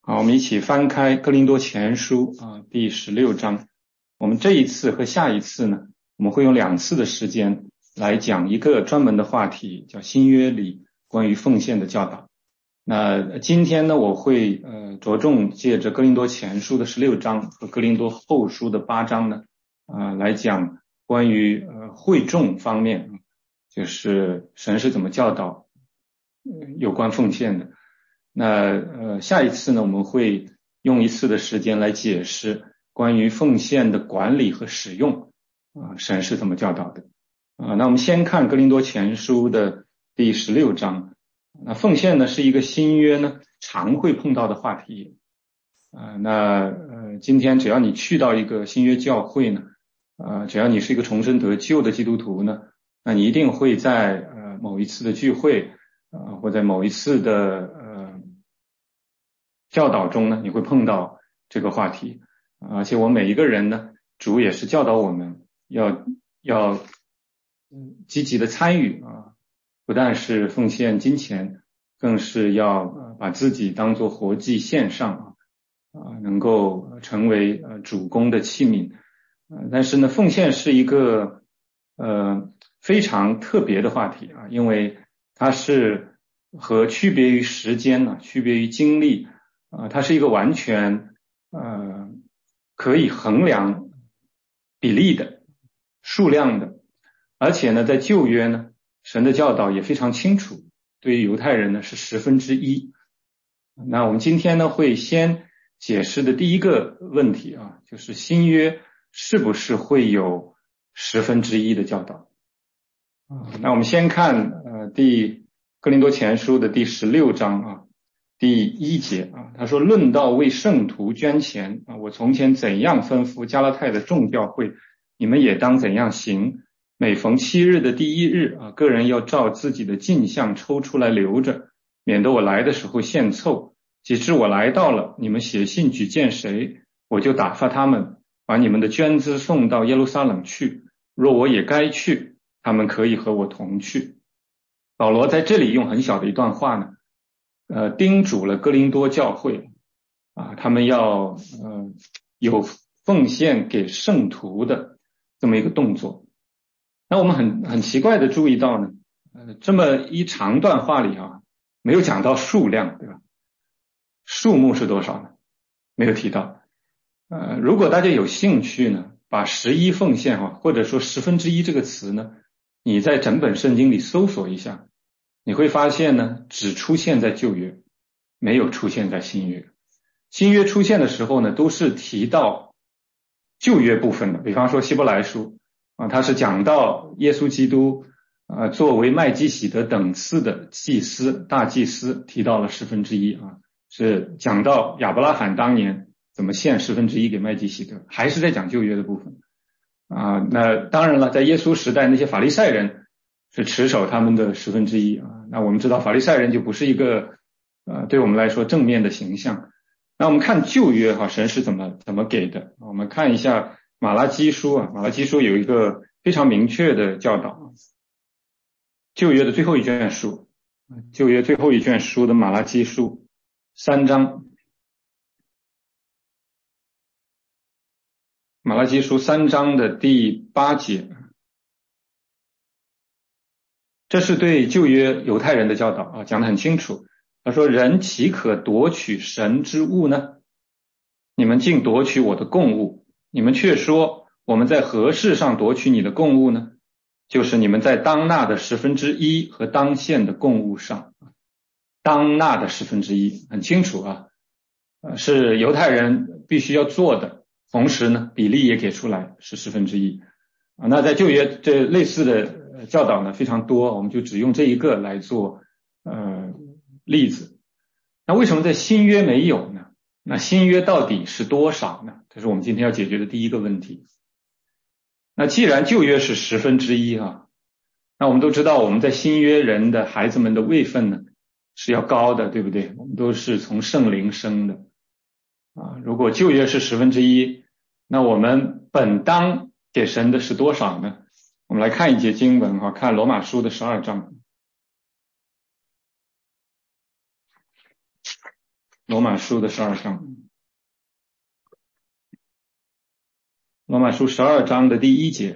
好，我们一起翻开哥林多前书第16章。我们这一次和下一次呢，我们会用2次的时间来讲一个专门的话题，叫新约里关于奉献的教导。那今天呢，我会着重借着哥林多前书的16章和哥林多后书的8章呢来讲关于会众方面，就是神是怎么教导有关奉献的。那下一次呢，我们会用1次的时间来解释关于奉献的管理和使用神是怎么教导的那我们先看哥林多前书的第16章。那奉献呢是一个新约呢常会碰到的话题今天只要你去到一个新约教会呢只要你是一个重生得救的基督徒呢，那你一定会在某一次的聚会或在某一次的教导中呢，你会碰到这个话题而且我每一个人呢，主也是教导我们要积极的参与不但是奉献金钱，更是要把自己当作活祭献上能够成为主工的器皿但是呢，奉献是一个非常特别的话题因为它是和区别于时间区别于精力它是一个完全可以衡量比例的数量的，而且呢在旧约呢神的教导也非常清楚，对于犹太人呢是1/10。那我们今天呢会先解释的第一个问题就是新约是不是会有1/10的教导那我们先看哥林多前书的第16章第1节他说论到为圣徒捐钱我从前怎样吩咐加拉太的众教会，你们也当怎样行。每逢7日的第1日个人要照自己的进项抽出来留着，免得我来的时候献凑。及至我来到了，你们写信举荐谁，我就打发他们把你们的捐资送到耶路撒冷去。若我也该去，他们可以和我同去。保罗在这里用很小的一段话呢叮嘱了哥林多教会他们要有奉献给圣徒的这么一个动作。那我们很奇怪的注意到呢这么一长段话里没有讲到数量，对吧？数目是多少呢？没有提到如果大家有兴趣呢，把11奉献或者说1/10这个词呢，你在整本圣经里搜索一下，你会发现呢只出现在旧约，没有出现在新约。新约出现的时候呢都是提到旧约部分的，比方说希伯来书它是讲到耶稣基督作为麦基洗德等次的祭司大祭司，提到了1/10是讲到亚伯拉罕当年怎么献1/10给麦基洗德，还是在讲旧约的部分那当然了，在耶稣时代那些法利赛人是持守他们的1/10那我们知道法利赛人就不是一个对我们来说正面的形象。那我们看旧约神是怎么给的。我们看一下马拉基书马拉基书有一个非常明确的教导，旧约的最后一卷书，旧约最后一卷书的马拉基书3章，马拉基书3章的第8节，这是对旧约犹太人的教导讲得很清楚。他说人岂可夺取神之物呢？你们竟夺取我的供物，你们却说我们在何事上夺取你的供物呢？就是你们在当纳的1/10和当献的供物上。当纳的1/10很清楚是犹太人必须要做的，同时呢比例也给出来是1/10那在旧约这类似的教导呢非常多，我们就只用这一个来做例子。那为什么在新约没有呢？那新约到底是多少呢？这是我们今天要解决的第一个问题。那既然旧约是1/10那我们都知道我们在新约人的孩子们的位分呢是要高的，对不对？我们都是从圣灵生的如果旧约是1/10，那我们本当给神的是多少呢？我们来看一节经文看罗马书的12章。 罗马书的12章，罗马书12章的第1节，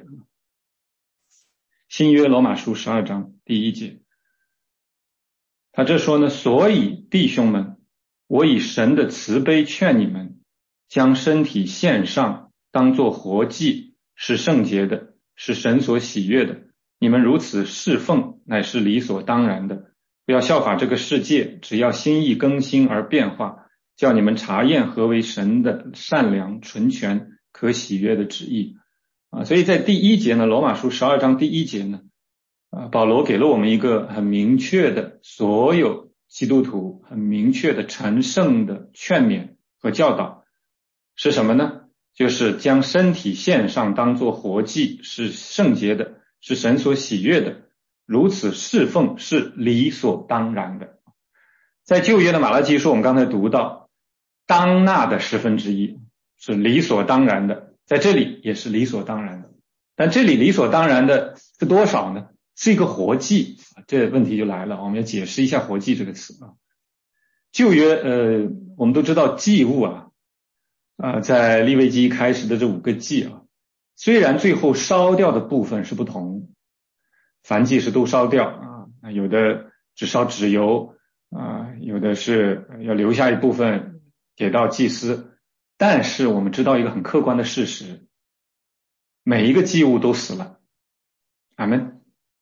新约罗马书12章第1节，他这说呢，所以弟兄们，我以神的慈悲劝你们，将身体献上，当作活祭，是圣洁的，是神所喜悦的。你们如此侍奉，乃是理所当然的。不要效法这个世界，只要心意更新而变化，叫你们查验何为神的善良、纯全、可喜悦的旨意。所以在第1节呢，罗马书12章第1节呢，保罗给了我们一个很明确的，所有基督徒很明确的成圣的劝勉和教导是什么呢？就是将身体献上，当作活祭，是圣洁的，是神所喜悦的。如此侍奉是理所当然的。在旧约的马拉基书，我们刚才读到当纳的1/10是理所当然的，在这里也是理所当然的。但这里理所当然的是多少呢？是一个活祭。这问题就来了，我们要解释一下活祭这个词啊。旧约我们都知道祭物在利未记开始的这5个祭虽然最后烧掉的部分是不同，燔祭是都烧掉有的只烧脂油有的是要留下一部分给到祭司，但是我们知道一个很客观的事实，每一个祭物都死了。阿们。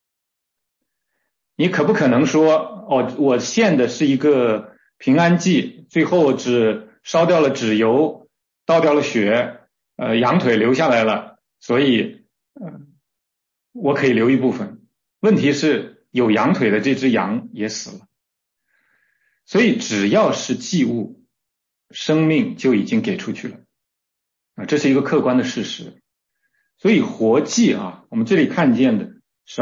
你可不可能说我献的是一个平安祭，最后只烧掉了脂油，倒掉了血，羊腿留下来了，所以我可以留一部分。问题是有羊腿的这只羊也死了。所以只要是祭物，生命就已经给出去了这是一个客观的事实。所以活祭我们这里看见的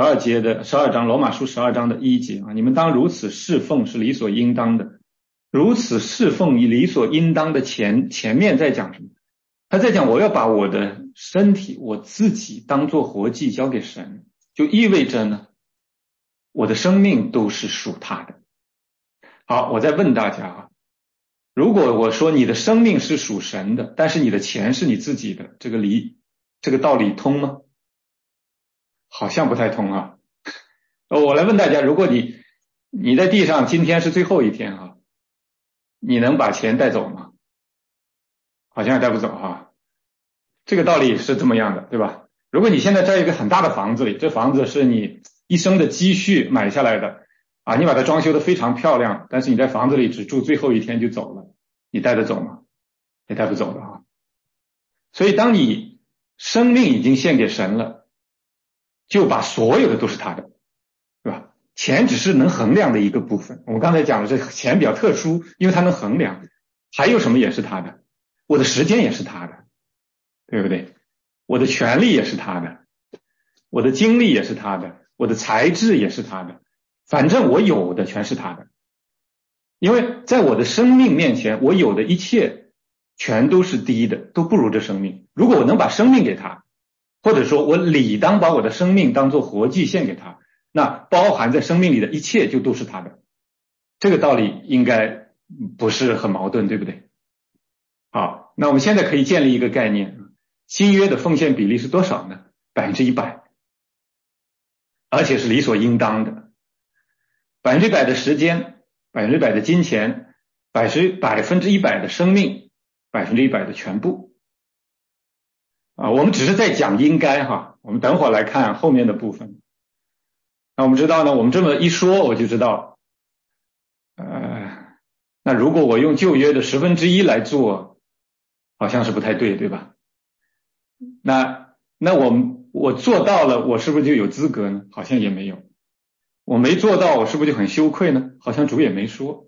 12章罗马书12章的1节你们当如此侍奉是理所应当的。如此侍奉以理所应当的前面在讲什么？他在讲我要把我的身体我自己当作活祭交给神，就意味着呢我的生命都是属他的。好，我再问大家如果我说你的生命是属神的，但是你的钱是你自己的，这个道理通吗？好像不太通我来问大家，如果你在地上今天是最后一天你能把钱带走吗？好像也带不走这个道理是这么样的，对吧？如果你现在在一个很大的房子里，这房子是你一生的积蓄买下来的你把它装修得非常漂亮，但是你在房子里只住最后一天就走了，你带得走吗？也带不走的所以当你生命已经献给神了，就把所有的都是他的，对吧？钱只是能衡量的一个部分。我们刚才讲的这钱比较特殊，因为它能衡量，还有什么也是他的，我的时间也是他的，对不对？我的权利也是他的，我的精力也是他的，我的才智也是他的，反正我有的全是他的。因为在我的生命面前，我有的一切全都是低的，都不如这生命。如果我能把生命给他，或者说我理当把我的生命当作活祭献给他，那包含在生命里的一切就都是他的。这个道理应该不是很矛盾，对不对？好，那我们现在可以建立一个概念，新约的奉献比例是多少呢？100%，而且是理所应当的。100%的时间，100%的金钱，100%的生命，100%的全部我们只是在讲应该我们等会儿来看后面的部分。那我们知道呢，我们这么一说我就知道那如果我用旧约的1/10来做，好像是不太对，对吧？那我做到了，我是不是就有资格呢？好像也没有。我没做到，我是不是就很羞愧呢？好像主也没说。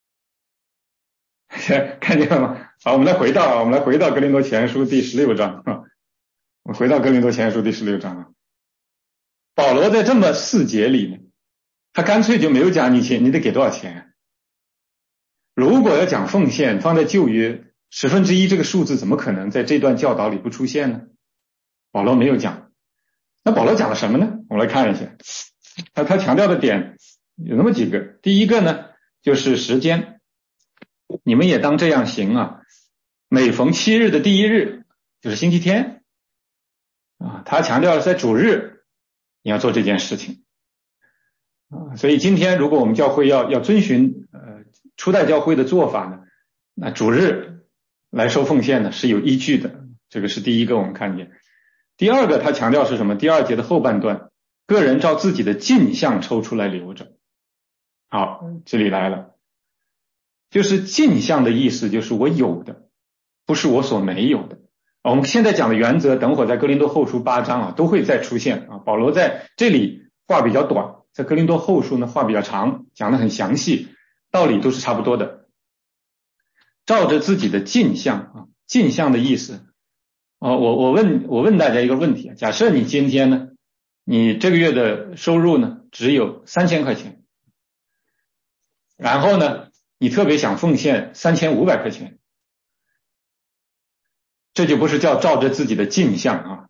看见了吗？好，我们来回到哥林多前书第16章我们回到哥林多前书第16章保罗在这么4节里呢，他干脆就没有讲你得给多少钱。如果要讲奉献，放在旧约1/10这个数字怎么可能在这段教导里不出现呢？保罗没有讲。那保罗讲了什么呢？我们来看一下。他强调的点有那么几个。第一个呢，就是时间。 你们也当这样行啊，每逢7日的第1日，就是星期天啊，他强调在主日你要做这件事情啊。所以今天如果我们教会要遵循初代教会的做法呢，那主日来收奉献呢是有依据的，这个是第一个我们看见。第二个他强调是什么？第2节的后半段，个人照自己的进项抽出来留着。好，这里来了，就是进项的意思就是我有的，不是我所没有的。我们现在讲的原则等会儿在哥林多后书8章啊都会再出现啊。保罗在这里话比较短，在哥林多后书呢话比较长，讲得很详细，道理都是差不多的。照着自己的进项啊，进项的意思我问大家一个问题，假设你今天呢，你这个月的收入呢只有3000块钱，然后呢你特别想奉献3500块钱，这就不是叫照着自己的进项啊。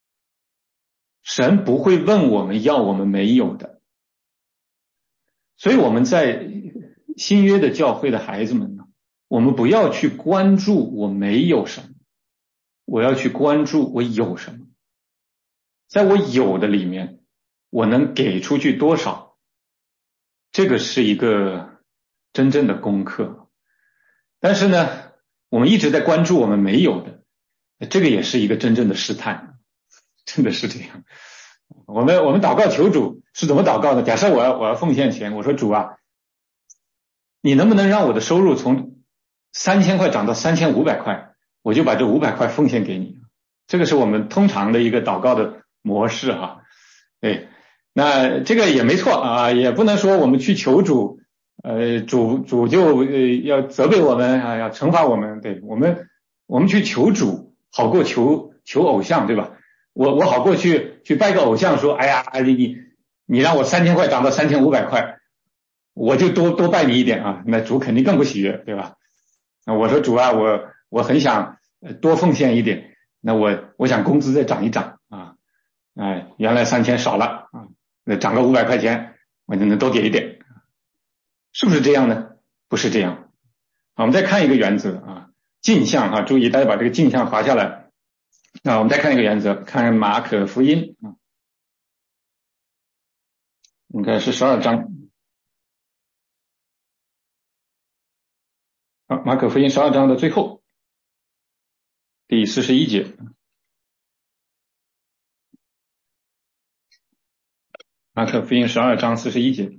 神不会问我们要我们没有的，所以我们在新约的教会的孩子们呢，我们不要去关注我没有什么，我要去关注我有什么，在我有的里面我能给出去多少，这个是一个真正的功课。但是呢我们一直在关注我们没有的，这个也是一个真正的试探，真的是这样。我们祷告求主是怎么祷告的？假设我要奉献钱，我说主啊，你能不能让我的收入从3000块涨到3500块，我就把这500块奉献给你。这个是我们通常的一个祷告的模式啊。对，那这个也没错啊，也不能说我们去求主主就要责备我们啊，要惩罚我们。对，我们去求主好过求偶像，对吧？我好过去拜个偶像，说哎呀你让我3000块涨到3500块，我就多拜你一点啊，那主肯定更不喜悦，对吧？那我说主啊，我很想多奉献一点，那我想工资再涨一涨啊，原来3000少了啊，那涨个500块钱，我就能多给一点，是不是这样呢？不是这样。好，我们再看一个原则啊，进项啊，注意大家把这个进项划下来。那我们再看一个原则，看马可福音啊，应该是12章。马可福音12章的最后第41节，马可福音12章41节，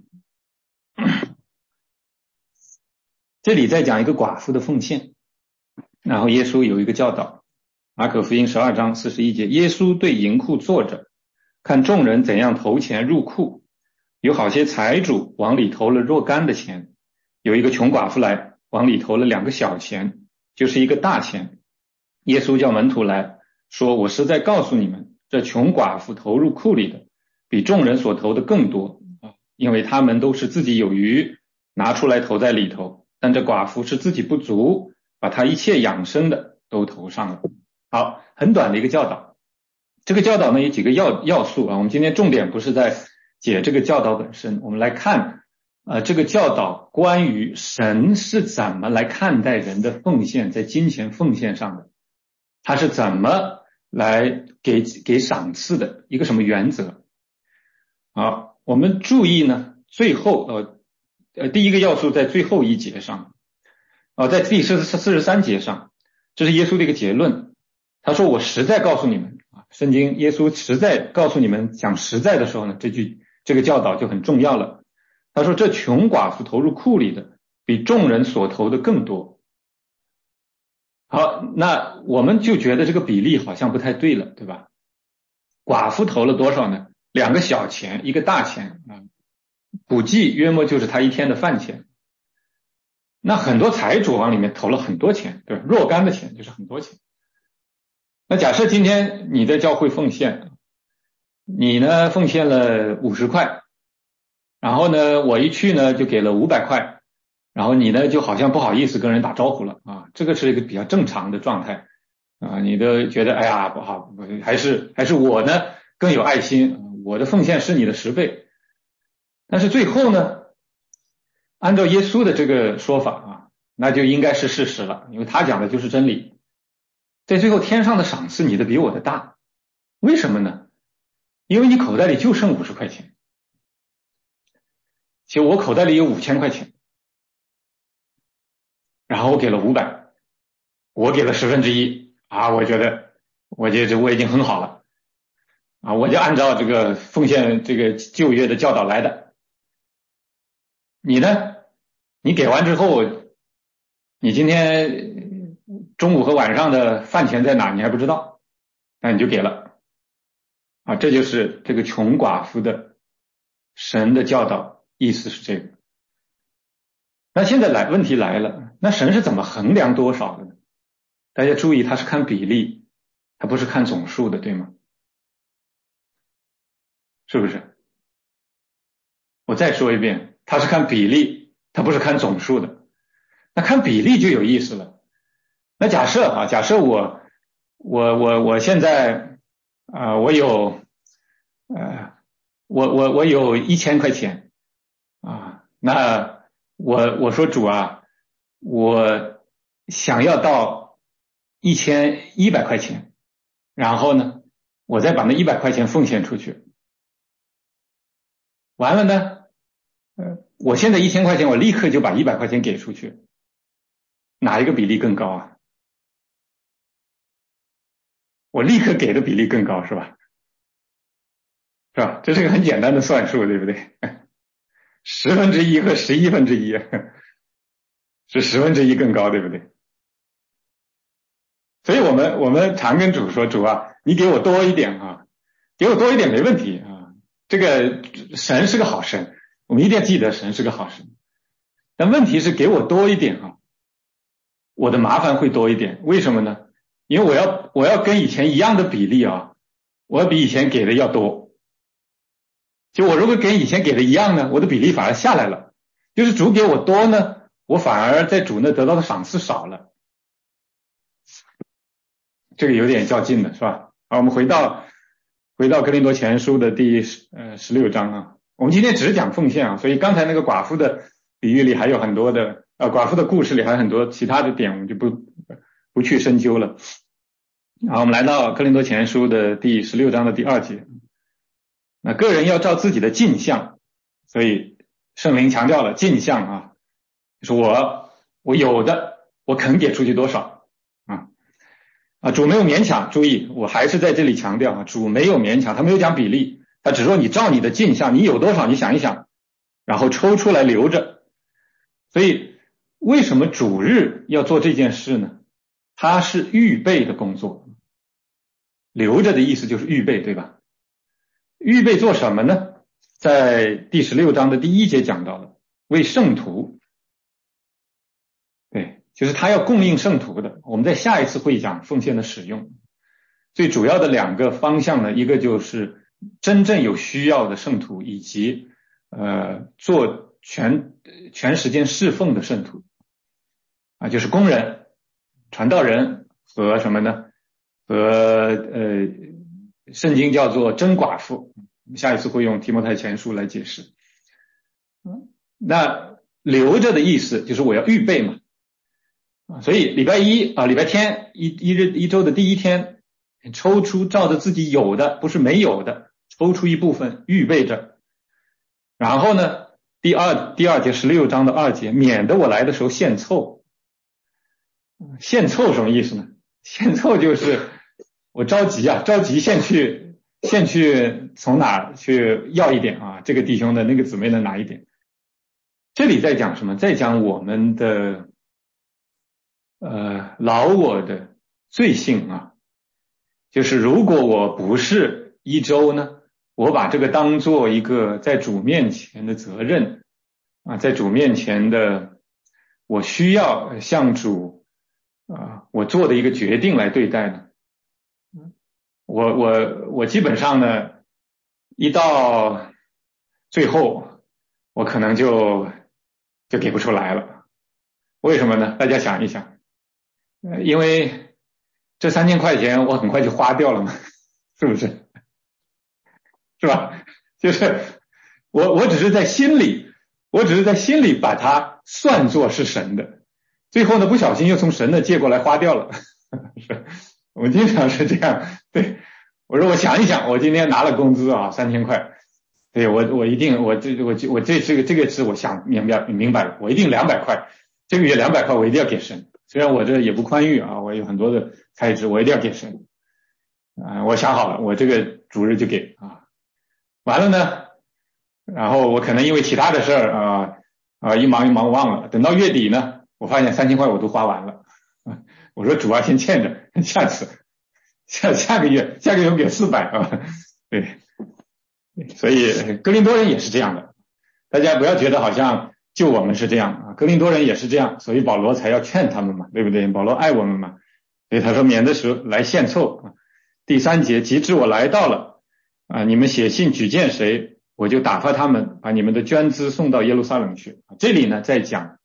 这里在讲一个寡妇的奉献，然后耶稣有一个教导。马可福音12章41节，耶稣对银库坐着，看众人怎样投钱入库，有好些财主往里投了若干的钱，有一个穷寡妇来往里投了2个小钱，就是一个大钱。耶稣叫门徒来说，我实在告诉你们，这穷寡妇投入库里的比众人所投的更多，因为他们都是自己有余拿出来投在里头，但这寡妇是自己不足，把她一切养生的都投上了。好，很短的一个教导。这个教导呢有几个要素啊，我们今天重点不是在解这个教导本身，我们来看这个教导关于神是怎么来看待人的奉献，在金钱奉献上的，他是怎么来给赏赐的一个什么原则。好，我们注意呢，最后第一个要素在最后一节上在第43节上，这是耶稣的一个结论。他说我实在告诉你们啊，圣经耶稣实在告诉你们，讲实在的时候呢，这个教导就很重要了。他说这穷寡妇投入库里的比众人所投的更多。好，那我们就觉得这个比例好像不太对了，对吧？寡妇投了多少呢？2个小钱1个大钱啊，估计约莫就是他一天的饭钱。那很多财主往里面投了很多钱，对吧？若干的钱就是很多钱。那假设今天你在教会奉献，你呢奉献了50块，然后呢我一去呢就给了500块，然后你呢就好像不好意思跟人打招呼了啊，这个是一个比较正常的状态啊，你都觉得哎呀不好，还是我呢更有爱心，我的奉献是你的10倍。但是最后呢，按照耶稣的这个说法啊， 那就应该是事实了，因为他讲的就是真理。在最后天上的赏赐你的比我的大，为什么呢？因为你口袋里就剩50块钱，其实我口袋里有5000块钱，然后我给了500，我给了1/10啊，我觉得我已经很好了啊，我就按照这个奉献这个旧约的教导来的。你呢？你给完之后，你今天中午和晚上的饭钱在哪你还不知道，那你就给了啊，这就是这个穷寡妇的神的教导，意思是这个。那现在问题来了，那神是怎么衡量多少的呢？大家注意，他是看比例，他不是看总数的，对吗？是不是？我再说一遍，他是看比例，他不是看总数的。那看比例就有意思了。那假设我现在我有我有1000块钱啊，那我说主啊，我想要到1100块钱，然后呢，我再把那100块钱奉献出去。完了呢，我现在1000块钱，我立刻就把100块钱给出去，哪一个比例更高啊？我立刻给的比例更高，是吧？是吧？这是个很简单的算术，对不对？1/10和11/11是1/10更高，对不对？所以我们常跟主说，主啊，你给我多一点啊，给我多一点没问题啊。这个神是个好神，我们一定要记得神是个好神。但问题是给我多一点啊，我的麻烦会多一点。为什么呢？因为我要跟以前一样的比例啊，我要比以前给的要多。就我如果跟以前给的一样呢，我的比例反而下来了。就是主给我多呢，我反而在主那得到的赏赐少了。这个有点较劲的是吧？好，我们回到哥林多前书的第16章啊。我们今天只是讲奉献啊，所以刚才那个寡妇的比喻里还有很多的寡妇的故事里还有很多其他的点，我们就不去深究了。好，我们来到哥林多前书的第16章的第2节。那个人要照自己的进项，所以圣灵强调了进项啊，就是我有的我肯给出去多少主没有勉强，注意我还是在这里强调主没有勉强，他没有讲比例，他只说你照你的进项，你有多少你想一想，然后抽出来留着。所以为什么主日要做这件事呢？它是预备的工作，留着的意思就是预备，对吧？预备做什么呢？在第16章的第1节讲到了，为圣徒，对，就是他要供应圣徒的。我们在下一次会讲奉献的使用。最主要的2个方向呢，一个就是真正有需要的圣徒，以及做全时间侍奉的圣徒就是工人、传道人和什么呢？和圣经叫做真寡妇，下一次会用提摩太前书来解释。那留着的意思就是我要预备嘛。所以礼拜天一周的第一天，抽出照着自己有的，不是没有的，抽出一部分预备着。然后呢，第二节16章的2节，免得我来的时候献凑。献凑什么意思呢？献凑就是我着急先去从哪去要一点啊，这个弟兄的那个姊妹的拿一点。这里在讲什么？在讲我们的老我的罪性啊，就是如果我不是一周呢，我把这个当做一个在主面前的责任在主面前的我需要向主我做的一个决定来对待呢，我基本上呢，一到最后我可能就给不出来了。为什么呢？大家想一想，因为这3000块钱我很快就花掉了嘛，是不是？是吧？就是我只是在心里把它算作是神的， 最后呢不小心又从神那借过来花掉了。我们经常是这样，对，我说我想一想，我今天拿了工资啊3000块，对，我一定这个是我想明白了，我一定200块，这个月200块我一定要给神，虽然我这也不宽裕啊，我有很多的开支，我一定要给神我想好了，我这个主日就给完了呢，然后我可能因为其他的事儿一忙忘了，等到月底呢，我发现3000块我都花完了我说主先欠着，下个月我给400对，所以哥林多人也是这样的，大家不要觉得好像就我们是这样哥林多人也是这样，所以保罗才要劝他们嘛，对不对？保罗爱我们嘛，所以他说免得时候来献凑第3节，及至我来到了你们写信举荐谁，我就打发他们把你们的捐资送到耶路撒冷去。这里呢在讲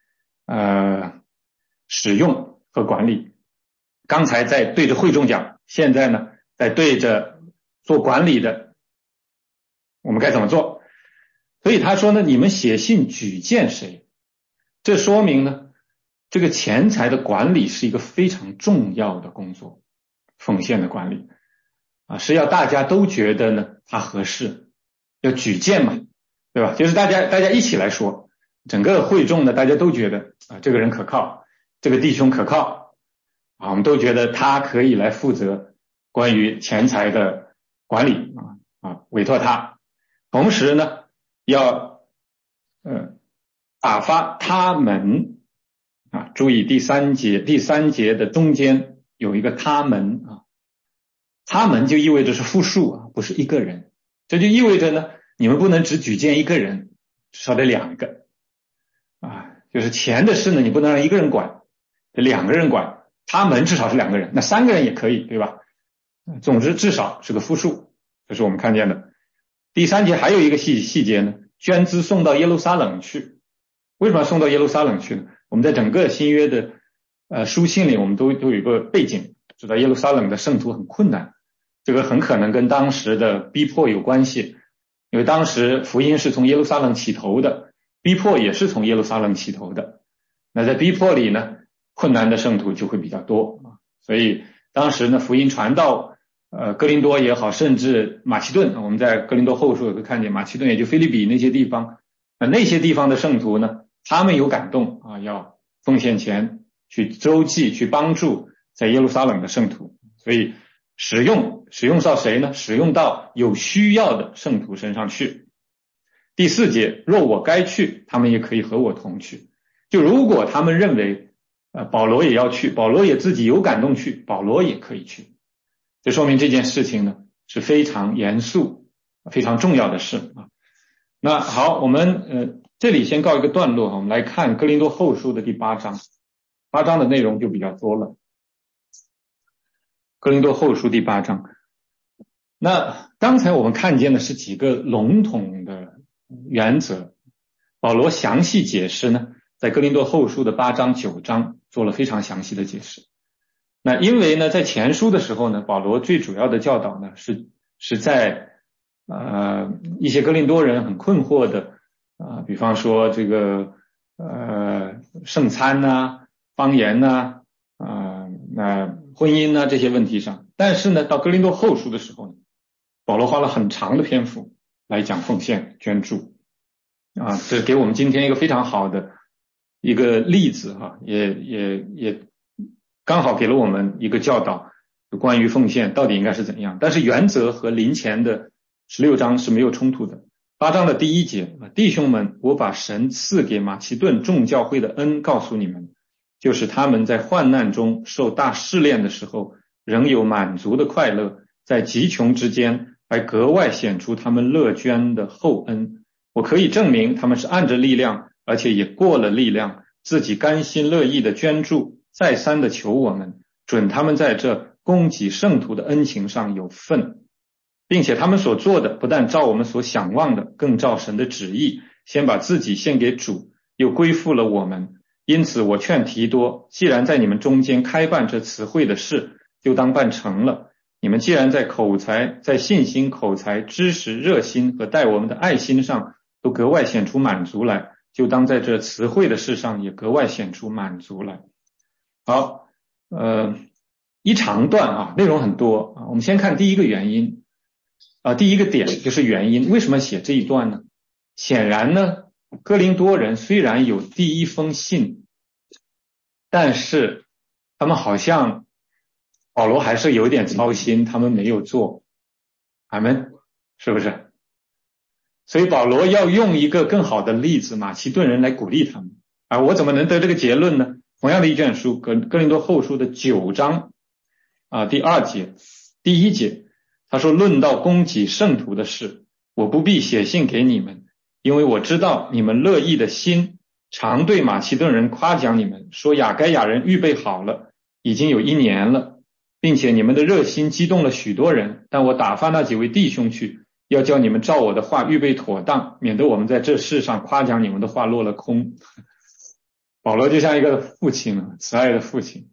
使用和管理，刚才在对着会众讲，现在呢在对着做管理的我们该怎么做。所以他说呢，你们写信举荐谁，这说明呢这个钱财的管理是一个非常重要的工作，奉献的管理是要大家都觉得呢他合适，要举荐嘛，对吧？就是大家一起来说，整个会众呢大家都觉得这个人可靠，这个弟兄可靠我们都觉得他可以来负责关于钱财的管理委托他，同时呢要打发他们注意第三节的中间有一个他们他们就意味着是复数不是一个人，这就意味着呢你们不能只举荐一个人，至少得2个就是钱的事呢你不能让一个人管，得2个人管，他们至少是2个人，那3个人也可以，对吧？总之至少是个复数，这是我们看见的。第3节还有一个细节呢，捐资送到耶路撒冷去。为什么要送到耶路撒冷去呢？我们在整个新约的书信里我们都有一个背景，知道耶路撒冷的圣徒很困难，这个很可能跟当时的逼迫有关系，因为当时福音是从耶路撒冷起头的，逼迫也是从耶路撒冷起头的，那在逼迫里呢困难的圣徒就会比较多所以当时呢福音传到哥林多也好，甚至马其顿，我们在哥林多后书也会看见马其顿也就腓立比那些地方，那些地方的圣徒呢他们有感动要奉献钱去周济去帮助在耶路撒冷的圣徒，所以使用到谁呢？使用到有需要的圣徒身上去。第4节，若我该去，他们也可以和我同去。就如果他们认为保罗也要去，保罗也自己有感动去，保罗也可以去。这说明这件事情呢是非常严肃非常重要的事那好，我们这里先告一个段落我们来看哥林多后书的第8章，8章的内容就比较多了。哥林多后书第8章，那刚才我们看见的是几个笼统的原则，保罗详细解释呢在哥林多后书的8章9章做了非常详细的解释。那因为呢在前书的时候呢，保罗最主要的教导呢是在一些哥林多人很困惑的比方说这个圣餐方言那婚姻这些问题上，但是呢到哥林多后书的时候呢，保罗花了很长的篇幅来讲奉献捐助这给我们今天一个非常好的一个例子也刚好给了我们一个教导，关于奉献到底应该是怎样，但是原则和林前的16章是没有冲突的。8章的第1节，弟兄们，我把神赐给马其顿众教会的恩告诉你们，就是他们在患难中受大试炼的时候，仍有满足的快乐，在极穷之间还格外显出他们乐捐的厚恩。我可以证明他们是按着力量，而且也过了力量，自己甘心乐意的捐助，再三的求我们，准他们在这供给圣徒的恩情上有份，并且他们所做的不但照我们所想望的，更照神的旨意，先把自己献给主，又归附了我们。因此我劝提多，既然在你们中间开办这词汇的事，就当办成了。你们既然在口才、在信心、口才、知识、热心和待我们的爱心上都格外显出满足来， 就当在这词汇的事上也格外显出满足来。好，一长段啊，内容很多啊。我们先看第一个原因啊，第一个点就是原因。为什么写这一段呢？显然呢，哥林多人虽然有第一封信，但是他们好像保罗还是有点操心，他们没有做。阿们，是不是？所以保罗要用一个更好的例子，马其顿人来鼓励他们啊。我怎么能得这个结论呢？同样的一卷书，哥林多后书的9章啊第2节、第1节，他说：论到供给圣徒的事，我不必写信给你们，因为我知道你们乐意的心常对马其顿人夸奖你们，说亚该亚人预备好了，已经有1年了，并且你们的热心激动了许多人。但我打发那几位弟兄去，要叫你们照我的话预备妥当，免得我们在这世上夸奖你们的话落了空。保罗就像一个父亲，慈爱的父亲，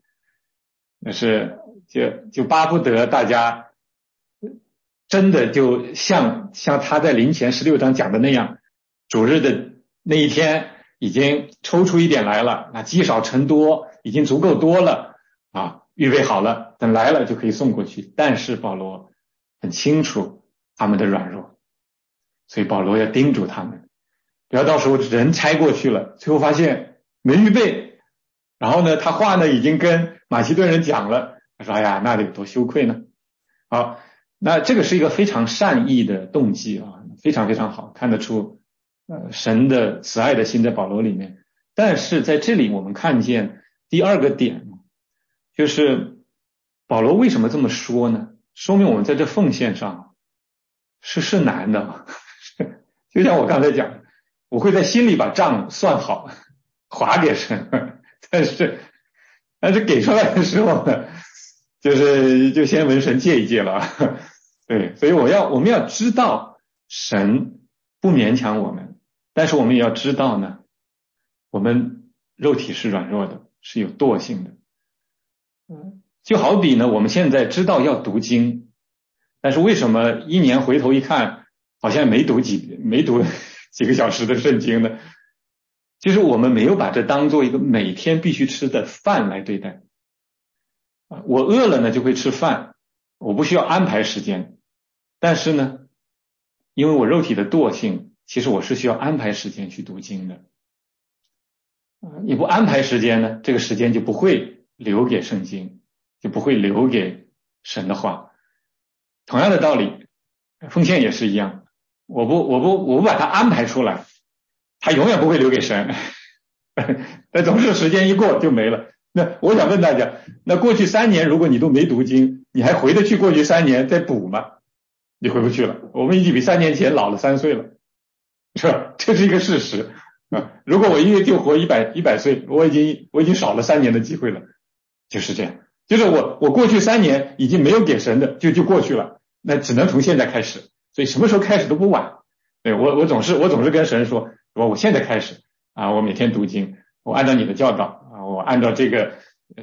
就巴不得大家真的就像他在临前16章讲的那样，主日的那一天已经抽出一点来了，那积少成多，已经足够多了啊，预备好了，等来了就可以送过去。但是保罗很清楚他们的软弱，所以保罗要叮嘱他们，不要到时候人差过去了，最后发现没预备，然后呢他话呢已经跟马其顿人讲了，他说哎呀那得有多羞愧呢。好，那这个是一个非常善意的动机啊，非常非常好，看得出神的慈爱的心在保罗里面。但是在这里我们看见第二个点，就是保罗为什么这么说呢？说明我们在这奉献上是难的。就像我刚才讲，我会在心里把账算好划给神，但是给出来的时候呢，就先问神借一借了。对，所以我们要知道神不勉强我们，但是我们也要知道呢，我们肉体是软弱的，是有惰性的。就好比呢，我们现在知道要读经，但是为什么1年回头一看，好像没读几个小时的圣经呢？就是我们没有把这当做一个每天必须吃的饭来对待。我饿了呢就会吃饭，我不需要安排时间。但是呢，因为我肉体的惰性，其实我是需要安排时间去读经的。你不安排时间呢，这个时间就不会留给圣经，就不会留给神的话。同样的道理，奉献也是一样，我不把它安排出来，它永远不会留给神。那总是时间一过就没了。那我想问大家，那过去3年如果你都没读经，你还回得去过去3年再补吗？你回不去了。我们已经比3年前老了3岁了，是吧？这是一个事实啊。如果我因为就活100岁，我已经少了3年的机会了，就是这样。就是我过去3年已经没有给神的，就过去了，那只能从现在开始。所以什么时候开始都不晚。对，我总是跟神说，我现在开始啊，我每天读经，我按照你的教导啊，我按照这个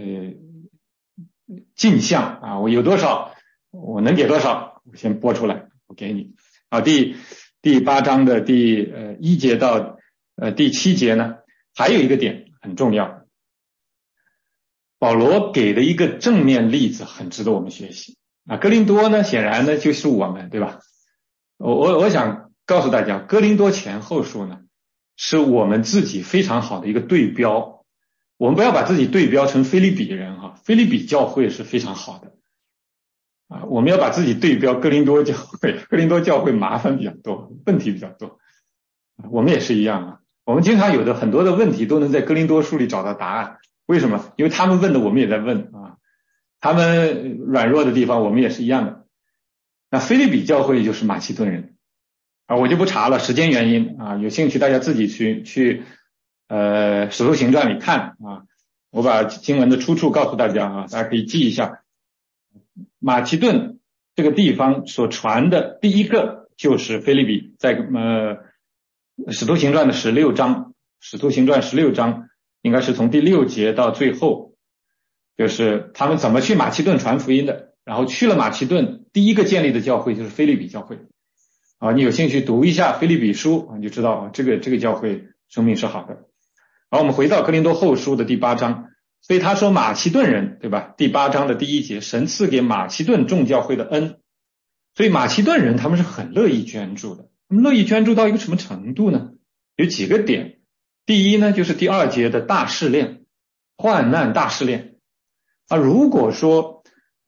进项啊，我有多少，我能给多少，我先拨出来，我给你。好，第8章的第1节到第7节呢，还有一个点很重要。保罗给的一个正面例子很值得我们学习啊。哥林多呢，显然呢就是我们，对吧？我想告诉大家，哥林多前后书呢，是我们自己非常好的一个对标。我们不要把自己对标成腓立比人哈，腓立比教会是非常好的啊。我们要把自己对标哥林多教会，哥林多教会麻烦比较多，问题比较多。我们也是一样啊，我们经常有的很多的问题都能在哥林多书里找到答案。为什么？因为他们问的我们也在问啊，他们软弱的地方我们也是一样的。那腓立比教会就是马其顿人啊，我就不查了，时间原因啊，有兴趣大家自己去使徒行传里看啊，我把经文的出处告诉大家啊，大家可以记一下。马其顿这个地方所传的第一个就是腓立比，在使徒行传的16章，使徒行传16章应该是从第6节到最后，就是他们怎么去马其顿传福音的，然后去了马其顿，第一个建立的教会就是腓立比教会啊。你有兴趣读一下腓立比书，你就知道这个教会生命是好的。好，我们回到哥林多后书的第8章，所以他说马其顿人，对吧？第8章的第1节，神赐给马其顿众教会的恩，所以马其顿人他们是很乐意捐助的。他们乐意捐助到一个什么程度呢？有几个点。第一呢，就是第2节的大试炼，患难大试炼啊。如果说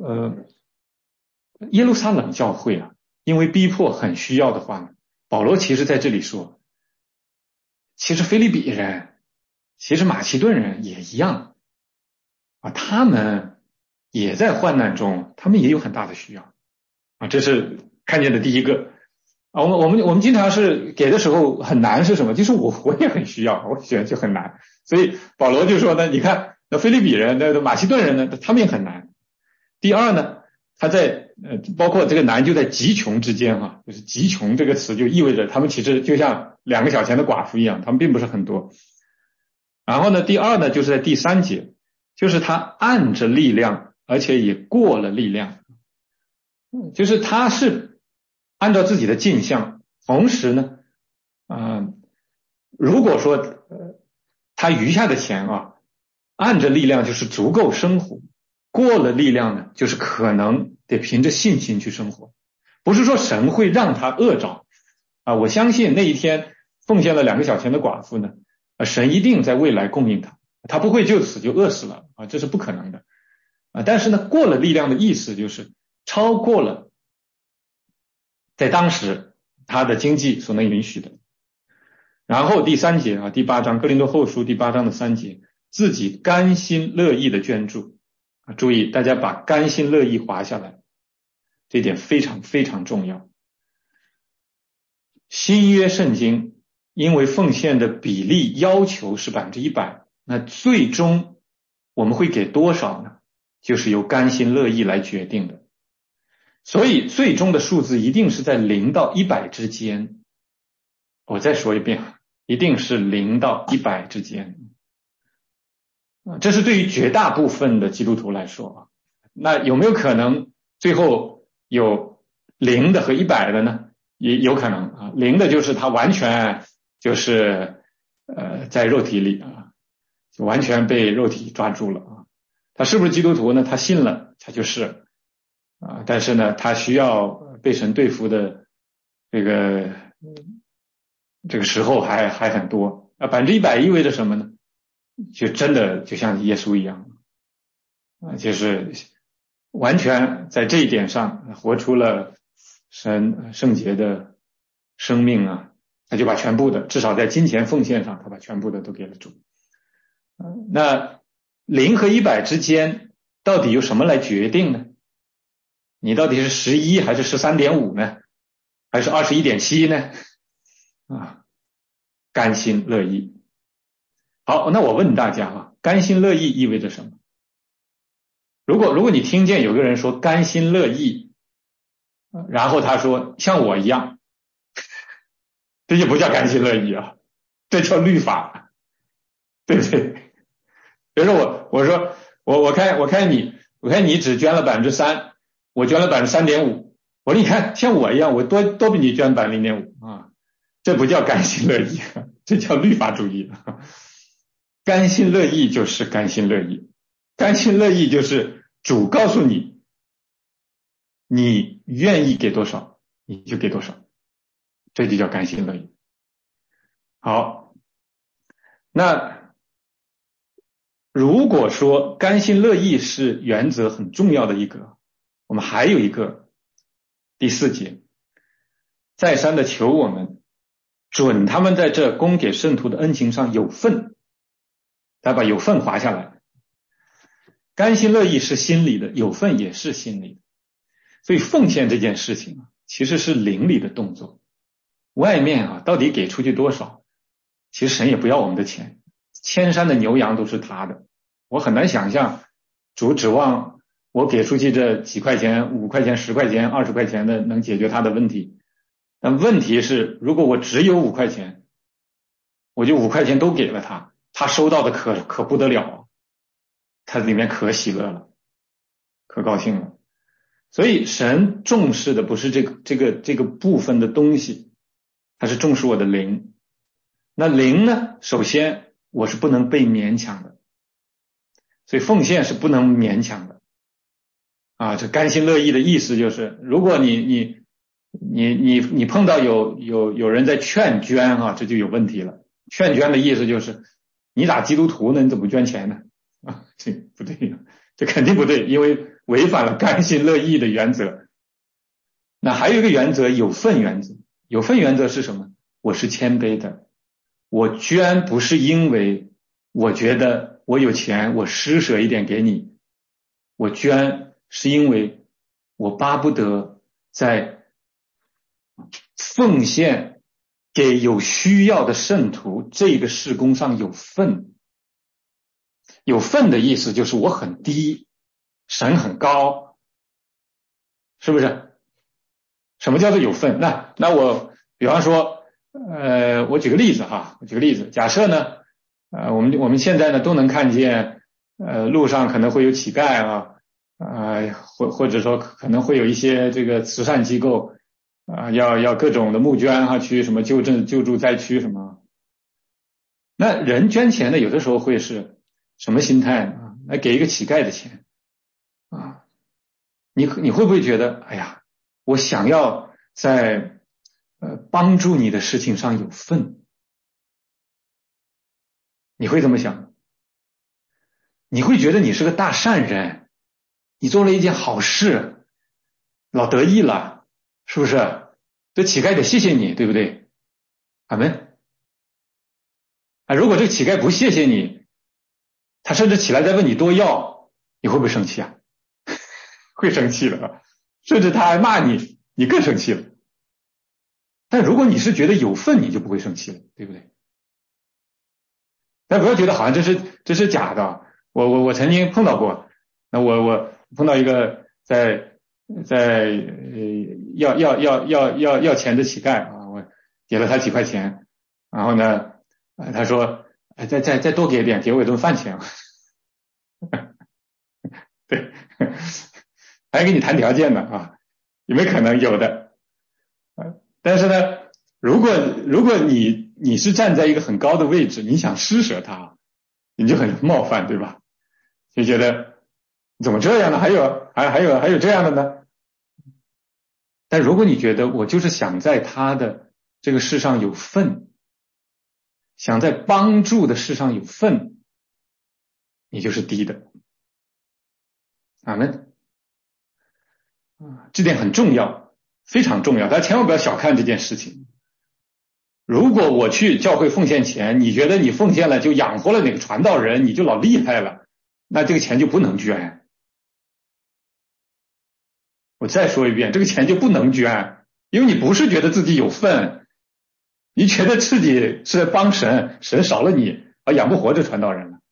耶路撒冷教会啊，因为逼迫很需要的话呢，保罗其实在这里说，其实腓立比人，其实马其顿人也一样啊，他们也在患难中，他们也有很大的需要啊。这是看见的第一个啊。我们经常是给的时候很难是什么？就是我也很需要，我觉得就很难。所以保罗就说呢，你看那腓立比人、那马其顿人呢，他们也很难。第二呢，他在包括这个难就在极穷之间啊，就是极穷这个词就意味着他们其实就像2个小钱的寡妇一样，他们并不是很多。然后呢，第二呢，就是在第3节，就是他按着力量，而且也过了力量，就是他是按照自己的尽相，同时呢，如果说他余下的钱啊，按着力量就是足够生活，过了力量呢，就是可能得凭着信心去生活，不是说神会让他饿着啊。我相信那一天奉献了2个小钱的寡妇呢，神一定在未来供应他，他不会就此就饿死了啊，这是不可能的啊。但是呢，过了力量的意思就是超过了在当时他的经济所能允许的。然后第3节啊，第8章哥林多后书第8章的3节，自己甘心乐意的捐助啊，注意大家把甘心乐意划下来，这点非常非常重要。新约圣经因为奉献的比例要求是100%，那最终我们会给多少呢？就是由甘心乐意来决定的。所以最终的数字一定是在0到100之间。我再说一遍，一定是0到100之间。这是对于绝大部分的基督徒来说啊。那有没有可能最后有0的和100的呢？也有可能啊。0的就是他完全就是在肉体里啊，就完全被肉体抓住了啊。他是不是基督徒呢？他信了，他就是啊。但是呢，他需要被神对付的这个时候还很多啊。100%意味着什么呢？就真的就像耶稣一样啊，就是完全在这一点上活出了神圣洁的生命啊，他就把全部的，至少在金钱奉献上，他把全部的都给了主。那0和100之间到底由什么来决定呢？你到底是11还是13.5呢？还是21.7呢？啊，甘心乐意。好，那我问大家啊，甘心乐意意味着什么？如果你听见有个人说甘心乐意，然后他说像我一样，这就不叫甘心乐意啊，这叫律法，对不对？比如说我说我看你只捐了3%，我捐了3.5%，我说你看像我一样，我多比你捐0.5%啊，这不叫甘心乐意，这叫律法主义。甘心乐意就是甘心乐意，甘心乐意就是主告诉你，你愿意给多少你就给多少，这就叫甘心乐意。好，那如果说甘心乐意是原则很重要的一个，我们还有一个第4节，再三的求我们准他们在这供给圣徒的恩情上有份，再把有份划下来。甘心乐意是心里的，有份也是心里的。所以奉献这件事情其实是灵里的动作，外面到底给出去多少，其实神也不要我们的钱，千山的牛羊都是他的。我很难想象主指望我给出去这几块钱、5块钱、10块钱、20块钱的能解决他的问题。但问题是，如果我只有5块钱，我就5块钱都给了他，他收到的可不得了，他里面可喜乐了，可高兴了。所以神重视的不是这个部分的东西，他是重视我的灵那零呢，首先我是不能被勉强的，所以奉献是不能勉强的啊。这甘心乐意的意思就是，如果你碰到有人在劝捐啊，这就有问题了。劝捐的意思就是你打基督徒呢，你怎么捐钱呢？啊，这不对，这肯定不对，因为违反了甘心乐意的原则。那还有一个原则，有份原则。有份原则是什么？我是谦卑的，我捐不是因为我觉得我有钱，我施舍一点给你，我捐是因为我巴不得在奉献给有需要的圣徒这个事工上有份。有份的意思就是我很低，神很高，是不是？什么叫做有份？那我比方说我举个例子哈，假设呢我们现在呢都能看见路上可能会有乞丐啊或者说可能会有一些这个慈善机构要各种的募捐啊，去什么救助灾区什么。那人捐钱呢，有的时候会是什么心态啊？来给一个乞丐的钱啊，你会不会觉得，哎呀，我想要在帮助你的事情上有份？你会这么想？你会觉得你是个大善人，你做了一件好事，老得意了，是不是？这乞丐得谢谢你，对不对？阿们啊，如果这个乞丐不谢谢你，他甚至起来再问你多要，你会不会生气啊？会生气的，甚至他还骂你，你更生气了。但如果你是觉得有份，你就不会生气了，对不对？但不要觉得好像这是假的。我曾经碰到过，那我碰到一个在要钱的乞丐啊，我给了他几块钱，然后呢他说再多给点，给我一顿饭钱。对，还给你谈条件的啊，有没有可能？有的。但是呢，如果你是站在一个很高的位置，你想施舍他，你就很冒犯，对吧？就觉得怎么这样呢？还有这样的呢？但如果你觉得我就是想在他的这个事上有份，想在帮助的事上有份，你就是低的。阿们。这点很重要，非常重要，大家千万不要小看这件事情。如果我去教会奉献钱，你觉得你奉献了就养活了哪个传道人，你就老厉害了，那这个钱就不能捐。我再说一遍，这个钱就不能捐，因为你不是觉得自己有份，你觉得自己是在帮神，神少了你养不活这传道人了。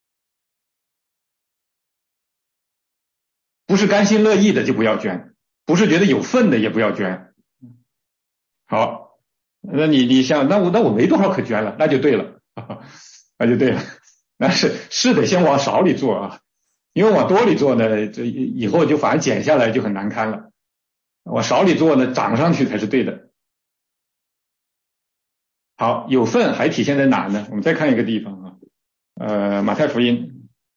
不是甘心乐意的就不要捐，不是觉得有份的也不要捐。好，那你想，那我没多少可捐了，那就对了，那就对了，那是得先往少里做啊，因为往多里做呢，这以后就反而减下来就很难堪了。往少里做呢，涨上去才是对的。好，有份还体现在哪呢？我们再看一个地方啊，马太福音。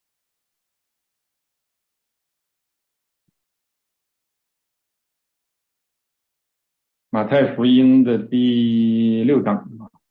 马太福音的第6章。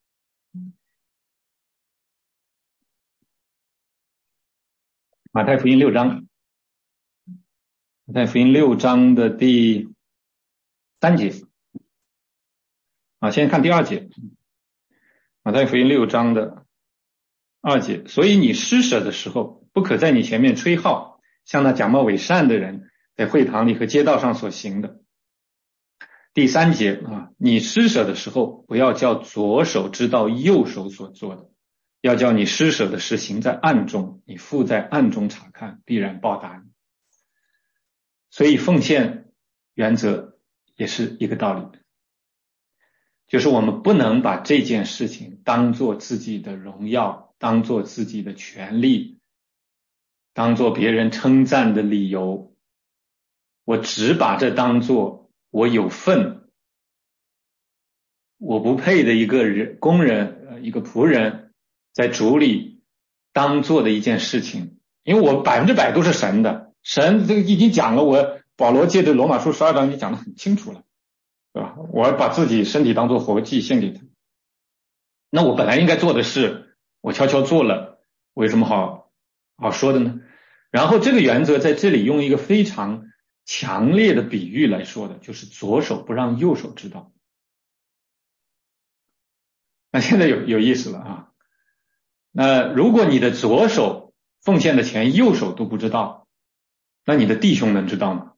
马太福音6章。马太福音6章的第3节。先看第2节。马太福音6章的2节，所以你施舍的时候，不可在你前面吹号，像那假冒伪善的人在会堂里和街道上所行的。第3节你施舍的时候，不要叫左手知道右手所做的，要叫你施舍的事行在暗中，你父在暗中查看，必然报答你。所以奉献原则也是一个道理，就是我们不能把这件事情当做自己的荣耀，当做自己的权利，当做别人称赞的理由。我只把这当做我有份， 我不配的一个工人，一个仆人，在主里当做的一件事情，因为我100%都是神的，神这个已经讲了，保罗借着罗马书12章已经讲得很清楚了，对吧？我要把自己身体当做活祭献给他，那我本来应该做的事，我悄悄做了，我有什么好说的呢？然后这个原则在这里用一个非常强烈的比喻来说的，就是左手不让右手知道。那现在有意思了啊！那如果你的左手奉献的钱，右手都不知道，那你的弟兄能知道吗？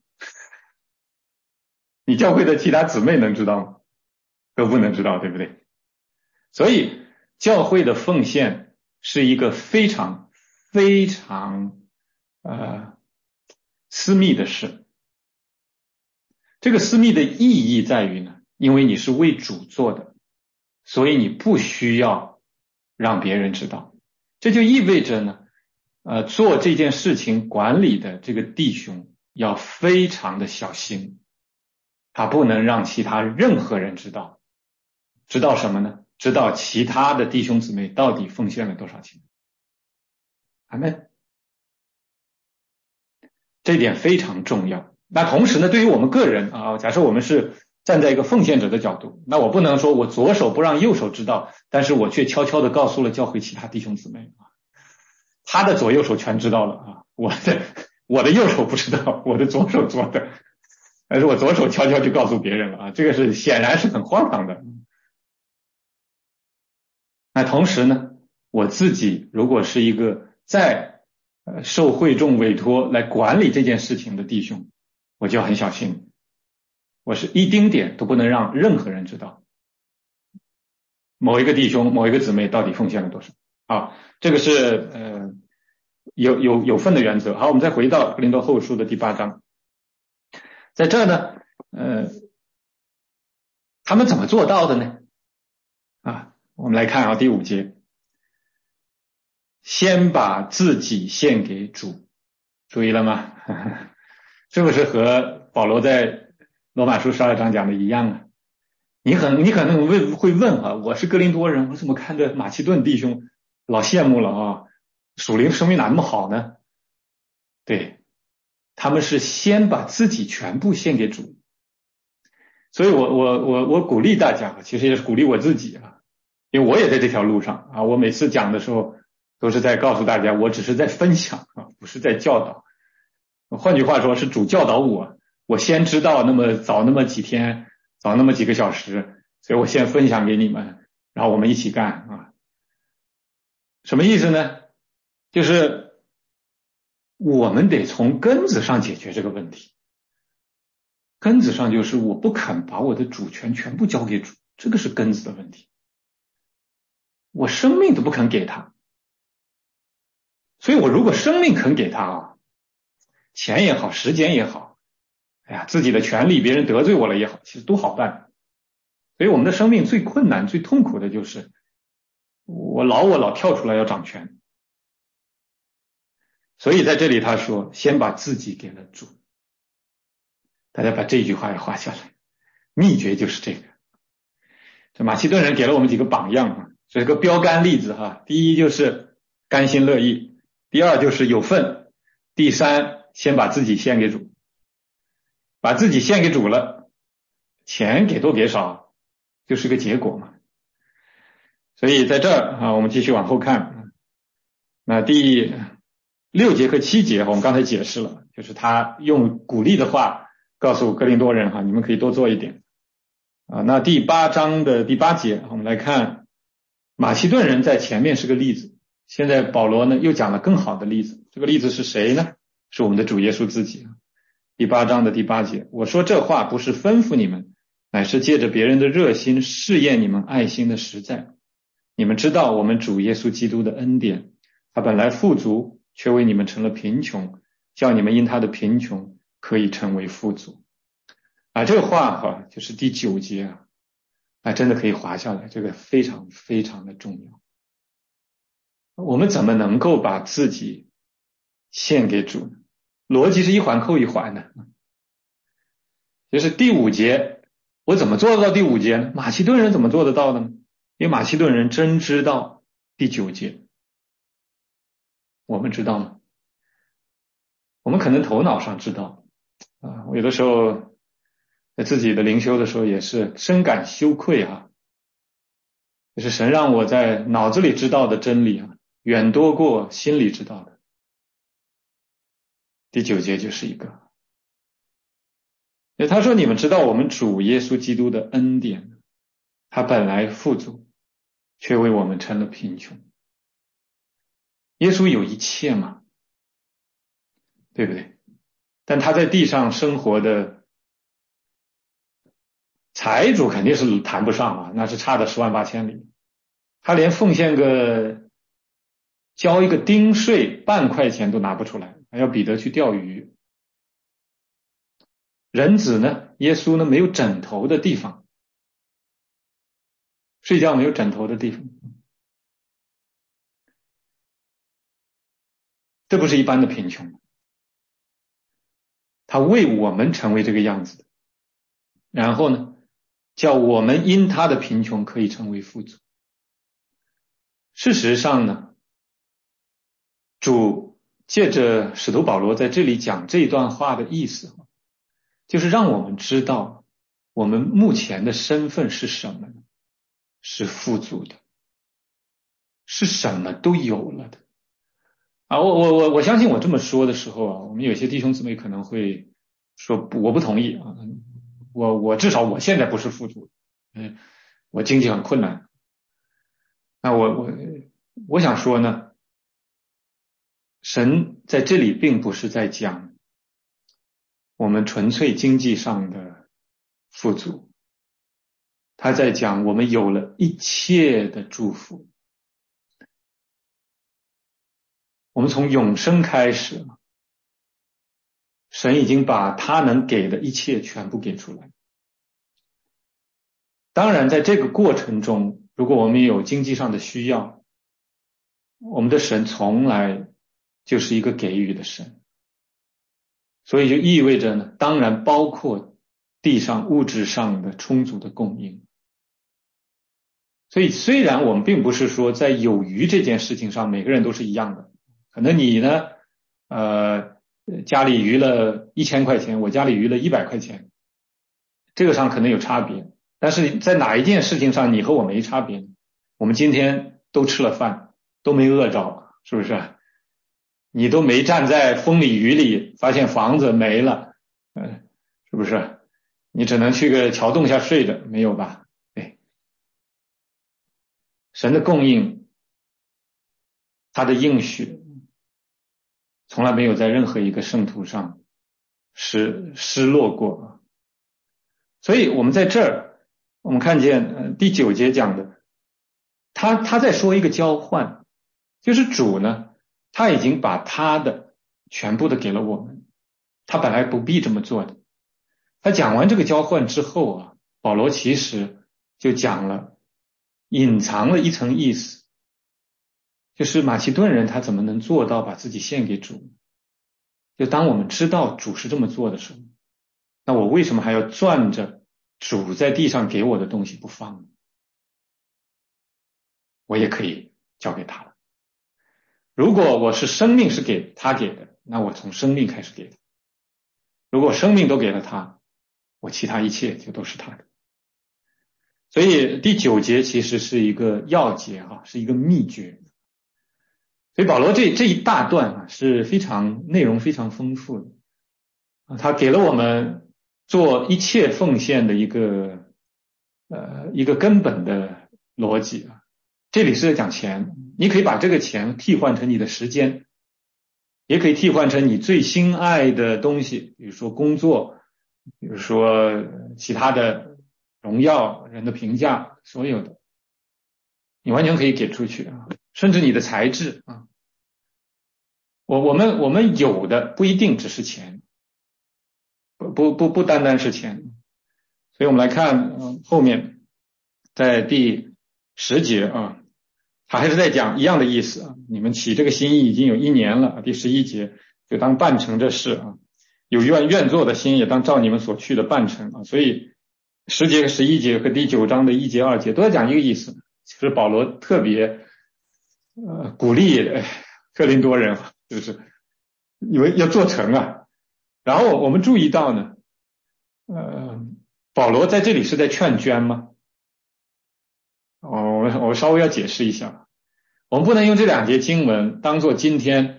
你教会的其他姊妹能知道吗？都不能知道，对不对？所以教会的奉献是一个非常非常私密的事。这个私密的意义在于呢，因为你是为主做的，所以你不需要让别人知道。这就意味着呢，做这件事情管理的这个弟兄要非常的小心，他不能让其他任何人知道。知道什么呢？知道其他的弟兄姊妹到底奉献了多少钱。阿们。这点非常重要。那同时呢，对于我们个人啊，假设我们是站在一个奉献者的角度，那我不能说我左手不让右手知道，但是我却悄悄地告诉了教会其他弟兄姊妹啊，他的左右手全知道了啊，我的右手不知道，我的左手做的，但是我左手悄悄去告诉别人了啊，这个是显然是很荒唐的。那同时呢，我自己如果是一个在受会众委托来管理这件事情的弟兄，我就要很小心，我是一丁点都不能让任何人知道某一个弟兄某一个姊妹到底奉献了多少。好，这个是有份的原则。好，我们再回到哥林多后书的第8章，在这呢他们怎么做到的呢？我们来看第5节，先把自己献给主，注意了吗？是不是和保罗在罗马书12章讲的一样啊？你可能会问啊，我是哥林多人，我怎么看着马其顿弟兄老羡慕了啊？属灵生命哪那么好呢？对，他们是先把自己全部献给主。所以我鼓励大家，其实也是鼓励我自己啊，因为我也在这条路上啊。我每次讲的时候都是在告诉大家，我只是在分享啊，不是在教导。换句话说，是主教导我先知道那么早那么几天，早那么几个小时，所以我先分享给你们，然后我们一起干啊。什么意思呢？就是我们得从根子上解决这个问题。根子上就是我不肯把我的主权全部交给主，这个是根子的问题。我生命都不肯给他，所以我如果生命肯给他啊，钱也好，时间也好，哎呀，自己的权利别人得罪我了也好，其实都好办。所以我们的生命最困难最痛苦的就是我老跳出来要掌权。所以在这里他说先把自己给了主，大家把这句话也画下来，秘诀就是这个。这马其顿人给了我们几个榜样啊，这是个标杆例子哈。第一就是甘心乐意，第二就是有份，第三先把自己献给主。把自己献给主了，钱给多给少就是个结果嘛。所以在这儿啊，我们继续往后看。那第6节和7节我们刚才解释了，就是他用鼓励的话告诉哥林多人哈，你们可以多做一点啊。那第8章的第8节我们来看，马其顿人在前面是个例子，现在保罗呢又讲了更好的例子。这个例子是谁呢？是我们的主耶稣自己。第8章的第8节，我说这话不是吩咐你们，乃是借着别人的热心试验你们爱心的实在。你们知道我们主耶稣基督的恩典，他本来富足，却为你们成了贫穷，叫你们因他的贫穷可以成为富足。这个话就是第9节真的可以划下来，这个非常非常的重要。我们怎么能够把自己献给主呢？逻辑是一环扣一环的。就是第5节我怎么做到第5节呢？马其顿人怎么做得到的呢？因为马其顿人真知道第9节，我们知道吗？我们可能头脑上知道啊，我有的时候在自己的灵修的时候也是深感羞愧啊，就是神让我在脑子里知道的真理啊，远多过心里知道的。第9节就是一个，他说你们知道我们主耶稣基督的恩典，他本来富足，却为我们成了贫穷。耶稣有一切嘛，对不对？但他在地上生活的财主肯定是谈不上啊，那是差的10万8千里。他连奉献交一个丁税半块钱都拿不出来，还要彼得去钓鱼。人子呢，耶稣呢，没有枕头的地方，睡觉没有枕头的地方，这不是一般的贫穷。他为我们成为这个样子的，然后呢，叫我们因他的贫穷可以成为富足。事实上呢，主借着使徒保罗在这里讲这段话的意思，就是让我们知道我们目前的身份是什么呢？是富足的，是什么都有了的啊！我相信我这么说的时候啊，我们有些弟兄姊妹可能会说我不同意啊，我至少我现在不是富足，我经济很困难。那我想说呢，神在这里并不是在讲我们纯粹经济上的富足，他在讲我们有了一切的祝福。我们从永生开始，神已经把他能给的一切全部给出来。当然在这个过程中，如果我们有经济上的需要，我们的神从来就是一个给予的神，所以就意味着呢，当然包括地上物质上的充足的供应。所以虽然我们并不是说在有余这件事情上每个人都是一样的，可能你呢家里余了1000块钱，我家里余了100块钱，这个上可能有差别，但是在哪一件事情上你和我没差别？我们今天都吃了饭，都没饿着，是不是？你都没站在风里雨里发现房子没了，是不是？你只能去个桥洞下睡着，没有吧？对，神的供应，他的应许从来没有在任何一个圣徒上失落过。所以我们在这儿我们看见第9节讲的，他在说一个交换，就是主呢他已经把他的全部的给了我们，他本来不必这么做的。他讲完这个交换之后啊，保罗其实就讲了，隐藏了一层意思，就是马其顿人他怎么能做到把自己献给主？就当我们知道主是这么做的时候，那我为什么还要攥着主在地上给我的东西不放呢？我也可以交给他了。如果我是生命是给他给的，那我从生命开始给他。如果生命都给了他，我其他一切就都是他的。所以第9节其实是一个要节啊，是一个秘诀。所以保罗这一大段啊是内容非常丰富的啊，他给了我们做一切奉献的一个根本的逻辑啊。这里是在讲钱，你可以把这个钱替换成你的时间，也可以替换成你最心爱的东西，比如说工作，比如说其他的荣耀、人的评价，所有的你完全可以给出去啊，甚至你的才智啊。我们有的不一定只是钱，不单单是钱。所以我们来看后面在第10节啊，他还是在讲一样的意思啊，你们起这个心意已经有1年了。第11节就当办成这事啊，有愿做的心也当照你们所去的办成啊。所以 10节、11节和第9章的1节、2节都在讲一个意思，就是保罗特别鼓励哥林多人，就是因为要做成啊。然后我们注意到呢，保罗在这里是在劝捐吗？我稍微要解释一下，我们不能用这2节经文当做今天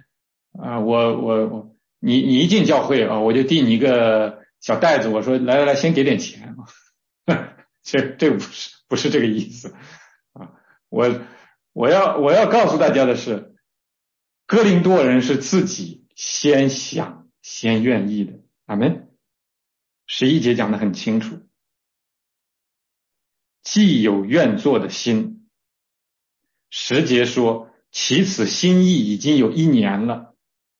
你一进教会啊，我就递你一个小袋子，我说来先给点钱这个不是这个意思啊。我要告诉大家的是，哥林多人是自己先想先愿意的。阿们。11节讲得很清楚，既有愿做的心。10节说其此心意已经有1年了。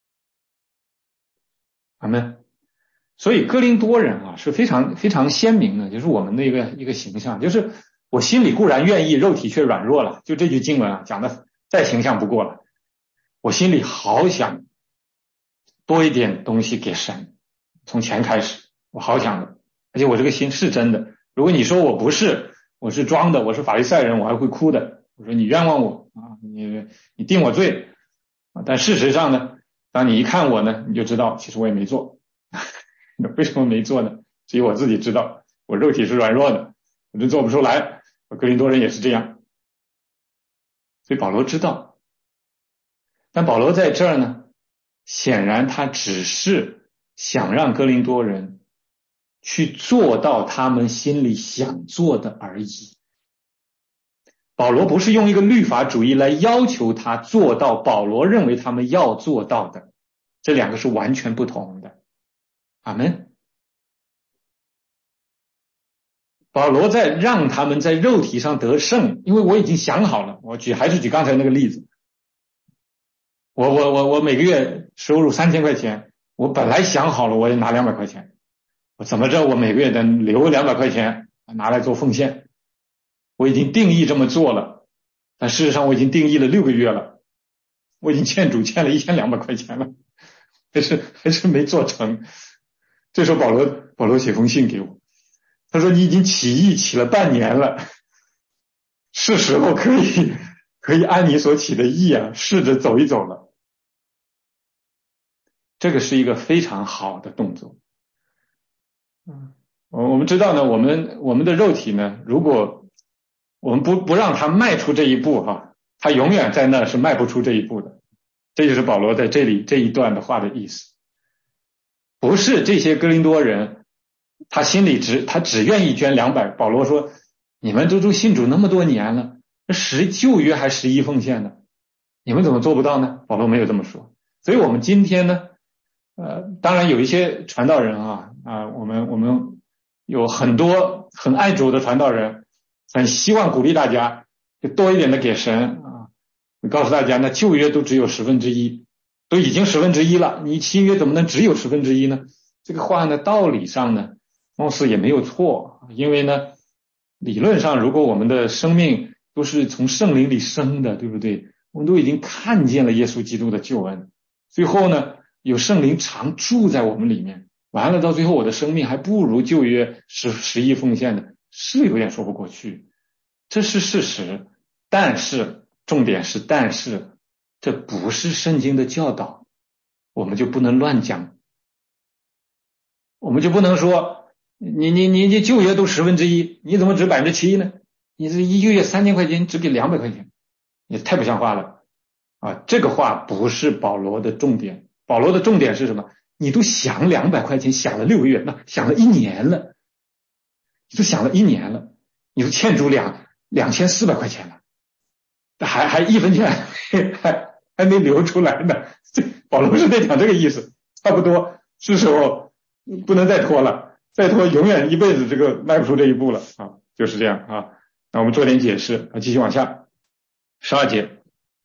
阿们。所以哥林多人啊是非常非常鲜明的，就是我们的一个形象，就是我心里固然愿意，肉体却软弱了。就这句经文啊讲的再形象不过了，我心里好想多一点东西给神，从钱开始我好想的，而且我这个心是真的。如果你说我不是，我是装的，我是法利赛人，我还会哭的，我说你冤枉我啊，你定我罪啊。但事实上呢，当你一看我呢，你就知道其实我也没做为什么没做呢？只有我自己知道，我肉体是软弱的，我就做不出来。哥林多人也是这样，所以保罗知道。但保罗在这儿呢，显然他只是想让哥林多人去做到他们心里想做的而已。保罗不是用一个律法主义来要求他做到保罗认为他们要做到的，这2个是完全不同的。阿们。保罗在让他们在肉体上得胜，因为我已经想好了，我还是举刚才那个例子，我每个月收入3000块钱，我本来想好了我也拿200块钱，我怎么着我每个月能留200块钱拿来做奉献，我已经定义这么做了，但事实上我已经定义了6个月了，我已经欠主欠了1200块钱了，还是没做成。这时候保罗写封信给我，他说你已经起义起了半年了，是时候可以按你所起的义啊，试着走一走了。这个是一个非常好的动作。我们知道呢，我们的肉体呢，如果我们不让他迈出这一步他永远在那是迈不出这一步的。这就是保罗在这里这一段的话的意思。不是这些哥林多人他心里他只愿意捐200，保罗说你们都信主那么多年了，旧约还11奉献呢，你们怎么做不到呢？保罗没有这么说。所以我们今天呢当然有一些传道人我们有很多很爱主的传道人，很希望鼓励大家就多一点的给神告诉大家那旧约都只有1/10，都已经1/10了，你新约怎么能只有1/10呢？这个话呢道理上呢貌似也没有错，因为呢理论上如果我们的生命都是从圣灵里生的，对不对？我们都已经看见了耶稣基督的救恩，最后呢有圣灵常住在我们里面，完了到最后我的生命还不如旧约11奉献的，是有点说不过去，这是事实。但是重点是这不是圣经的教导，我们就不能乱讲，我们就不能说你旧约都1/10，你怎么只7%呢？你这一个月3000块钱只给200块钱，也太不像话了这个话不是保罗的重点。保罗的重点是什么？你都想200块钱想了6个月，那想了1年了，你都想了1年了，你都欠主2400块钱了，还1分钱还没流出来呢。保罗是在讲这个意思，差不多是时候不能再拖了，再拖永远一辈子这个迈不出这一步了就是这样那我们做点解释继续往下。12节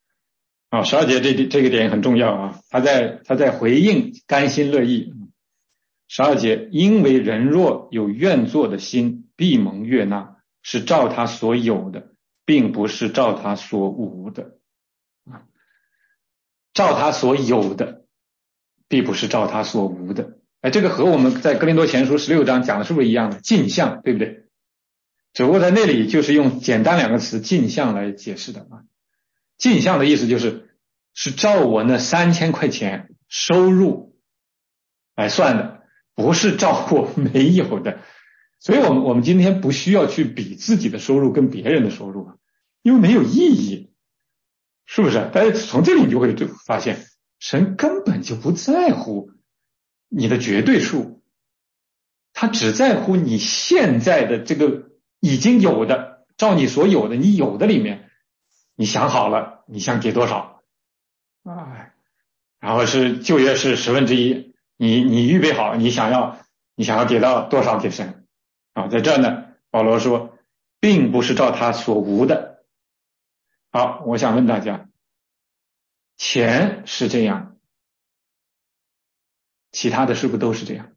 12节这个点很重要他在回应甘心乐意。12节，因为人若有愿做的心，必蒙悦纳，是照他所有的，并不是照他所无的照他所有的必不是照他所无的。这个和我们在哥林多前书16章讲的是不是一样的？镜像，对不对？ 只不过在那里就是用简单两个词进项来解释的啊。进项的意思是照我那3000块钱收入来算的，不是照我没有的。所以我们今天不需要去比自己的收入跟别人的收入，因为没有意义，是不是？大家从这里你就会发现，神根本就不在乎你的绝对数，他只在乎你现在的这个已经有的，照你所有的，你有的里面，你想好了，你想给多少啊？然后是旧约是1/10，你预备好，你想要给到多少给神啊？在这呢，保罗说，并不是照他所无的。好，我想问大家，钱是这样，其他的是不是都是这样？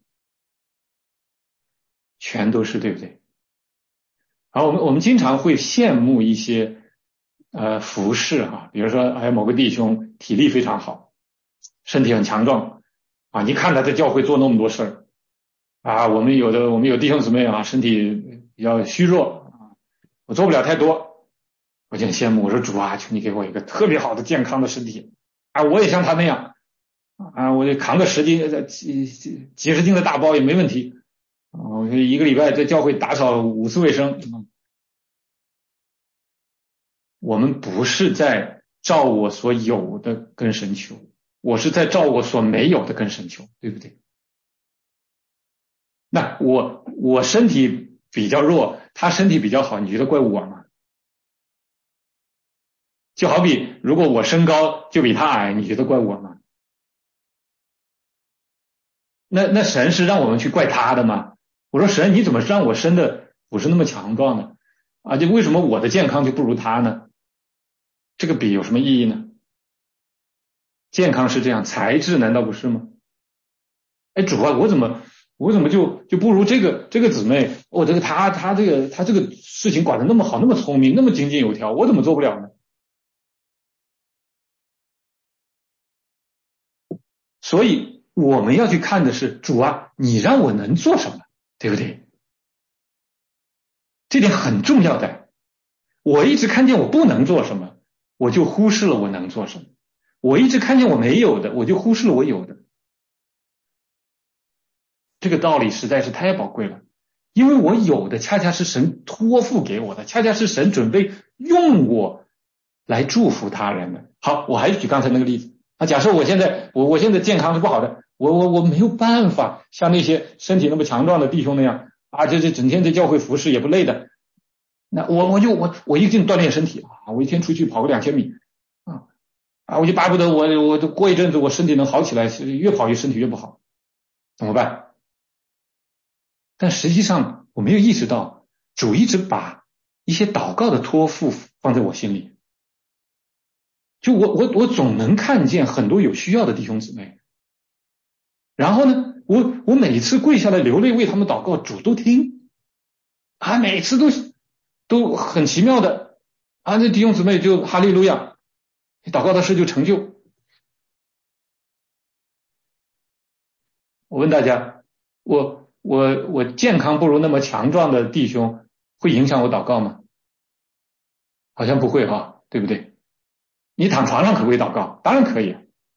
全都是，对不对？好，我们经常会羡慕一些服侍哈，比如说某个弟兄体力非常好，身体很强壮啊，你看他在教会做那么多事儿啊，我们有弟兄姊妹啊，身体比较虚弱啊，我做不了太多，我就很羡慕，我说主啊，求你给我一个特别好的健康的身体啊，我也像他那样啊，我就扛个几十斤的大包也没问题啊，我一个礼拜在教会打扫5次卫生。我们不是在照我所有的跟神求，我是在照我所没有的跟神求，对不对？那我身体比较弱，他身体比较好，你觉得怪我吗？就好比如果我身高就比他矮，你觉得怪我吗？那神是让我们去怪他的吗？我说神，你怎么让我生的不是那么强壮呢？啊，就为什么我的健康就不如他呢？这个比有什么意义呢？健康是这样，材质难道不是吗？哎，主啊，我怎么就不如这个姊妹？我她这个事情管得那么好，那么聪明，那么井井有条，我怎么做不了呢？所以我们要去看的是主啊，你让我能做什么，对不对？这点很重要的。我一直看见我不能做什么，我就忽视了我能做什么；我一直看见我没有的，我就忽视了我有的。这个道理实在是太宝贵了，因为我有的恰恰是神托付给我的，恰恰是神准备用我来祝福他人的。好，我还举刚才那个例子啊，假设我现在健康是不好的，我没有办法像那些身体那么强壮的弟兄那样啊，这整天在教会服侍也不累的，那我一定锻炼身体啊，我一天出去跑个2000米啊，我就巴不得我过一阵子我身体能好起来，越跑越身体越不好，怎么办？但实际上我没有意识到，主一直把一些祷告的托付放在我心里。就我总能看见很多有需要的弟兄姊妹，然后呢，我每次跪下来流泪为他们祷告，主都听啊，每次都很奇妙的啊，那弟兄姊妹就哈利路亚，祷告的事就成就。我问大家，我健康不如那么强壮的弟兄，会影响我祷告吗？好像不会哈，对不对？你躺床上可不可以祷告？当然可以，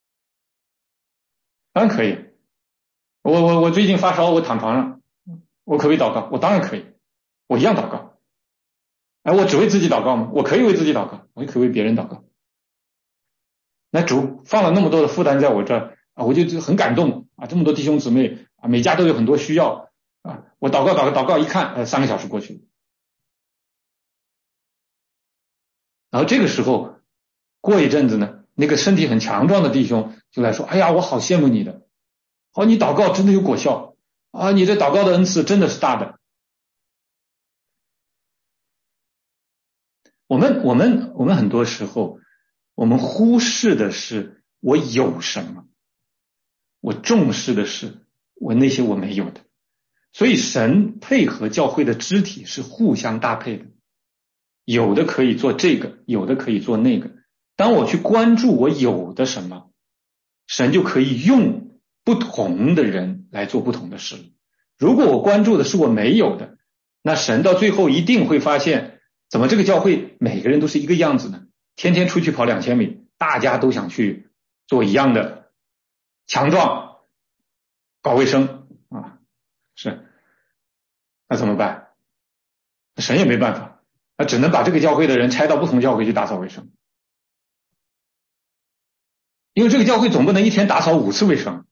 当然可以。我最近发烧，我躺床上，我可不可以祷告？我当然可以，我一样祷告。哎，我只为自己祷告吗？我可以为自己祷告，我也可以为别人祷告。那主放了那么多的负担在我这儿啊，我就很感动啊！这么多弟兄姊妹啊，每家都有很多需要啊，我祷告一看，3个小时过去了。然后这个时候，过一阵子呢，那个身体很强壮的弟兄就来说：“哎呀，我好羡慕你的，你祷告真的有果效啊！你这祷告的恩赐真的是大的。”我们很多时候，我们忽视的是我有什么，我重视的是我那些我没有的。所以神配合教会的肢体是互相搭配的，有的可以做这个，有的可以做那个。当我去关注我有的什么，神就可以用不同的人来做不同的事。如果我关注的是我没有的， 那神到最后一定会发现，怎么这个教会每个人都是一个样子呢？天天出去跑2000米，大家都想去做一样的强壮，搞卫生啊，是，那怎么办？神也没办法，他只能把这个教会的人拆到不同教会去打扫卫生，因为这个教会总不能一天打扫5次卫生。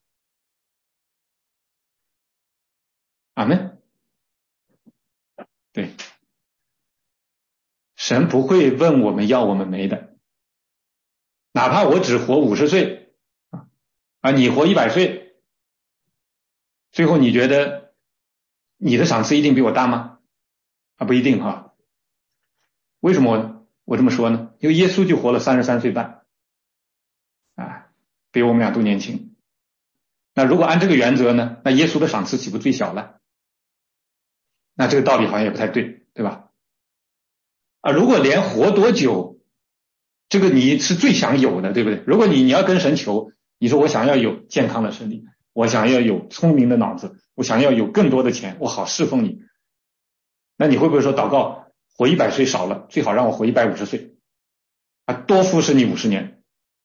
阿们，对，神不会问我们要我们没的，哪怕我只活50岁啊，你活100岁，最后你觉得你的赏赐一定比我大吗？啊，不一定哈。为什么我这么说呢？因为耶稣就活了33岁半，啊，比我们俩都年轻。那如果按这个原则呢，那耶稣的赏赐岂不最小了？那这个道理好像也不太对，对吧？啊，如果连活多久，这个你是最想有的，对不对？如果你要跟神求，你说我想要有健康的身体，我想要有聪明的脑子，我想要有更多的钱，我好侍奉你。那你会不会说祷告活100岁少了，最好让我活150岁啊，多服侍你50年？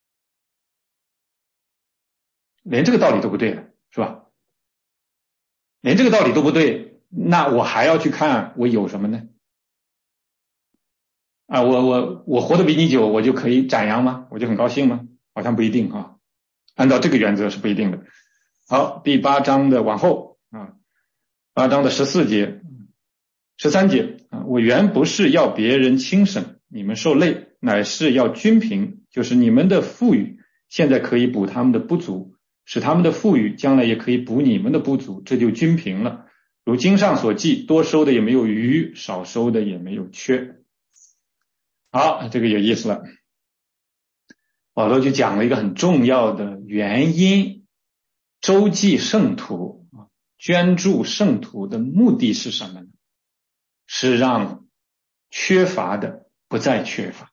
连这个道理都不对了，是吧？连这个道理都不对，那我还要去看我有什么呢？啊，我活得比你久，我就可以展扬吗？我就很高兴吗？好像不一定啊。按照这个原则是不一定的。好，第8章的往后啊，8章的14节、13节啊，我原不是要别人轻省你们受累，乃是要均平，就是你们的富裕现在可以补他们的不足，使他们的富裕将来也可以补你们的不足，这就均平了。如经上所记，多收的也没有余，少收的也没有缺。好，这个有意思了。保罗就讲了一个很重要的原因，周济圣徒，捐助圣徒的目的是什么呢？是让缺乏的不再缺乏，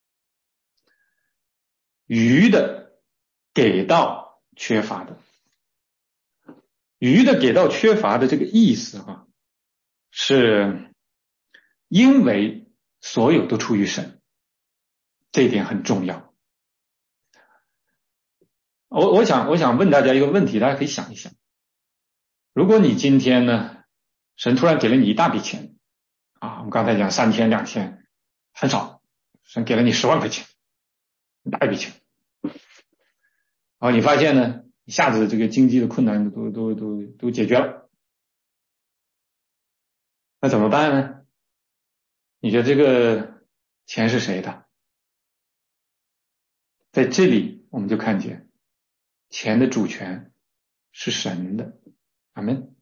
余的给到缺乏的。余的给到缺乏的这个意思啊，是因为所有都出于神，这一点很重要。我想问大家一个问题，大家可以想一想，如果你今天呢，神突然给了你一大笔钱啊，我们刚才讲3天2天很少，神给了你10万块钱，一大一笔钱，然后你发现呢，一下子这个经济的困难都解决了，那怎么办呢？你觉得这个钱是谁的？在这里我们就看见钱的主权是神的，阿们。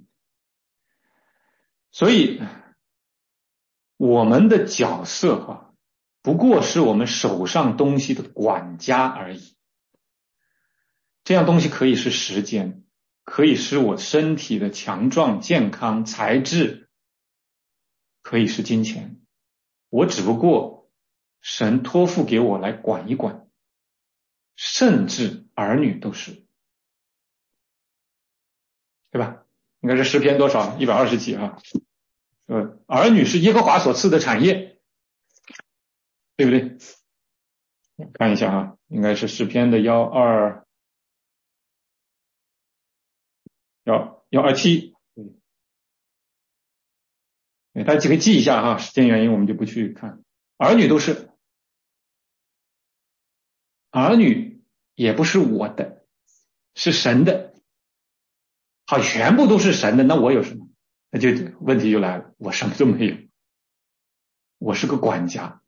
所以我们的角色不过是我们手上东西的管家而已。这样东西可以是时间，可以是我身体的强壮健康才智，可以是金钱，我只不过神托付给我来管一管，甚至儿女都是，对吧？应该是诗篇多少120几啊？儿女是耶和华所赐的产业，对不对？看一下啊，应该是诗篇的127，大家可以记一下哈，时间原因我们就不去看。儿女都是，儿女也不是我的，是神的。好，全部都是神的，那我有什么？那就问题就来了，我什么都没有，我是个管家，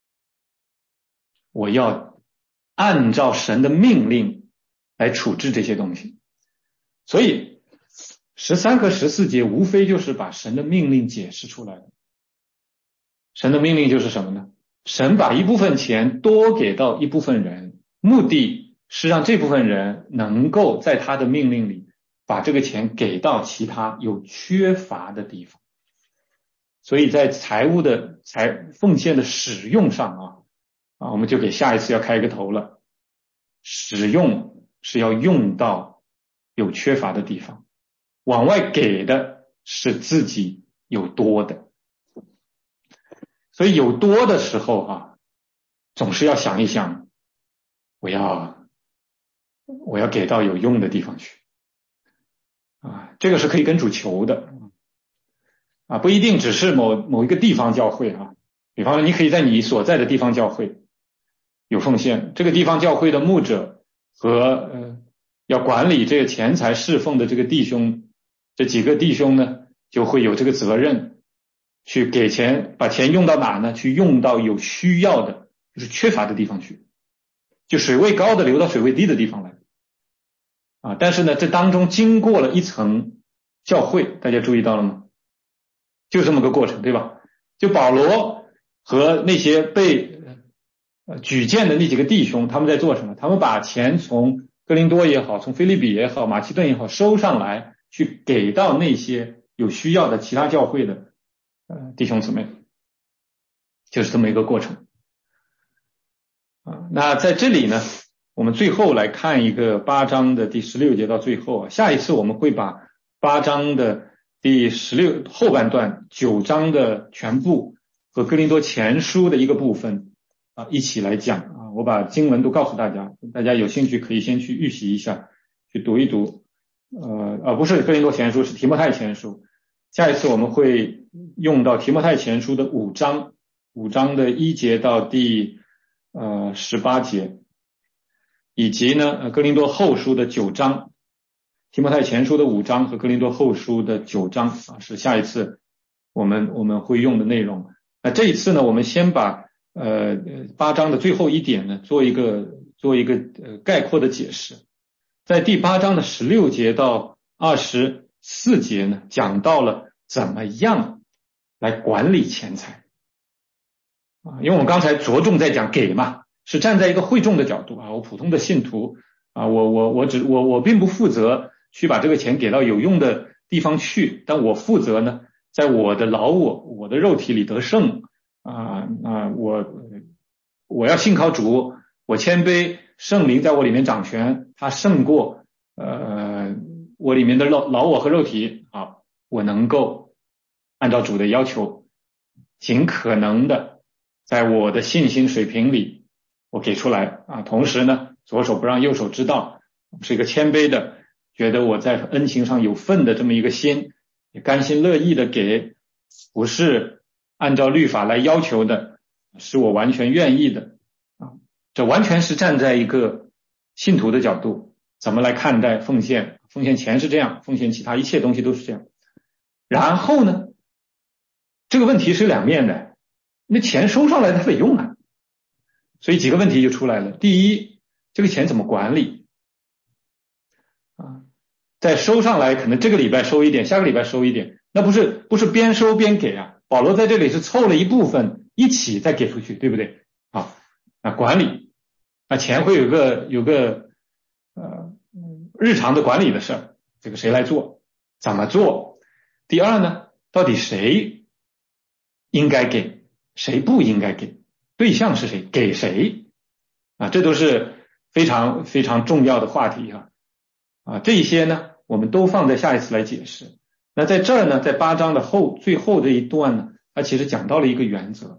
我要按照神的命令来处置这些东西。所以13和14节无非就是把神的命令解释出来了。神的命令就是什么呢？神把一部分钱多给到一部分人，目的是让这部分人能够在他的命令里把这个钱给到其他有缺乏的地方。所以在财务的奉献的使用上我们就给下一次要开一个头了。使用是要用到有缺乏的地方，往外给的是自己有多的。所以有多的时候啊，总是要想一想，我要给到有用的地方去啊，这个是可以跟主求的啊，不一定只是某一个地方教会啊，比方说你可以在你所在的地方教会有奉献，这个地方教会的牧者和要管理这个钱财侍奉的这个弟兄，这几个弟兄呢就会有这个责任去给钱，把钱用到哪呢？去用到有需要的，就是缺乏的地方去，就水位高的流到水位低的地方来啊。但是呢，这当中经过了一层教会，大家注意到了吗？就这么个过程，对吧？就保罗和那些被举荐的那几个弟兄，他们在做什么？他们把钱从哥林多也好，从腓立比也好，马其顿也好收上来，去给到那些有需要的其他教会的弟兄姊妹，就是这么一个过程啊。那在这里呢，我们最后来看一个8章的第16节到最后啊，下一次我们会把8章的第16后半段9章的全部和哥林多前书的一个部分啊一起来讲啊。我把经文都告诉大家，大家有兴趣可以先去预习一下，去读一读。不是哥林多前书，是提摩太前书。下一次我们会用到提摩太前书的5章的1节到第18节，以及呢哥林多后书的9章。提摩太前书的5章和哥林多后书的9章啊，是下一次我们会用的内容。那这一次呢，我们先把8章的最后一点呢做一个概括的解释。在第8章的16节到24节呢，讲到了怎么样来管理钱财啊，因为我们刚才着重在讲给嘛，是站在一个会众的角度啊，我普通的信徒啊，我并不负责去把这个钱给到有用的地方去，但我负责呢，在我的我的肉体里得胜我要信靠主，我谦卑，圣灵在我里面掌权，他胜过我里面的老我和肉体啊，我能够按照主的要求，尽可能的在我的信心水平里我给出来啊，同时呢，左手不让右手知道，是一个谦卑的，觉得我在恩情上有份的这么一个心，也甘心乐意的给，不是按照律法来要求的，是我完全愿意的啊。这完全是站在一个信徒的角度，怎么来看待奉献？奉献钱是这样，奉献其他一切东西都是这样。然后呢，这个问题是两面的，那钱收上来它得用啊，所以几个问题就出来了。第一，这个钱怎么管理啊？再收上来，可能这个礼拜收一点，下个礼拜收一点，那不是边收边给啊。保罗在这里是凑了一部分一起再给出去，对不对？啊，那管理，那钱会有个日常的管理的事儿，这个谁来做？怎么做？第二呢，到底谁应该给，谁不应该给？对象是谁？给谁？啊，这都是非常非常重要的话题啊，这一些呢，我们都放在下一次来解释。那在这儿呢，在8章的最后这一段呢，它其实讲到了一个原则，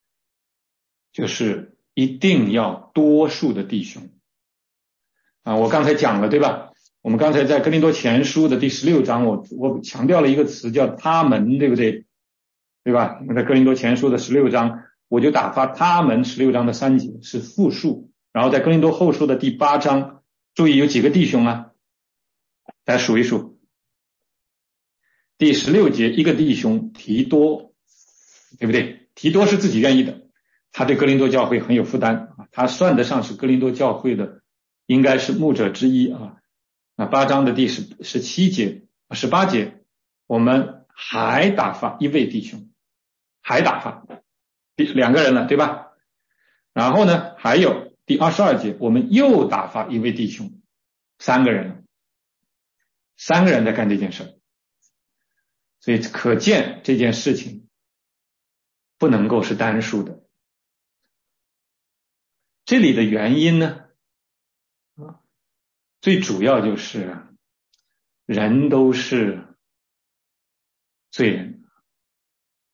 就是一定要多数的弟兄啊。我刚才讲了，对吧？我们刚才在哥林多前书的第16章，我强调了一个词叫他们，对不对？对吧？在哥林多前书的16章，我就打发他们16章的3节是复数，然后在哥林多后书的第8章，注意有几个弟兄啊？来数一数。第16节，一个弟兄提多，对不对？提多是自己愿意的，他对哥林多教会很有负担啊，他算得上是哥林多教会的，应该是牧者之一啊。那8章的第17节、18节，我们还打发一位弟兄，还打发2个人了，对吧？然后呢，还有第22节，我们又打发一位弟兄，3个人了，3个人在干这件事，所以可见这件事情不能够是单数的。这里的原因呢，最主要就是人都是罪人，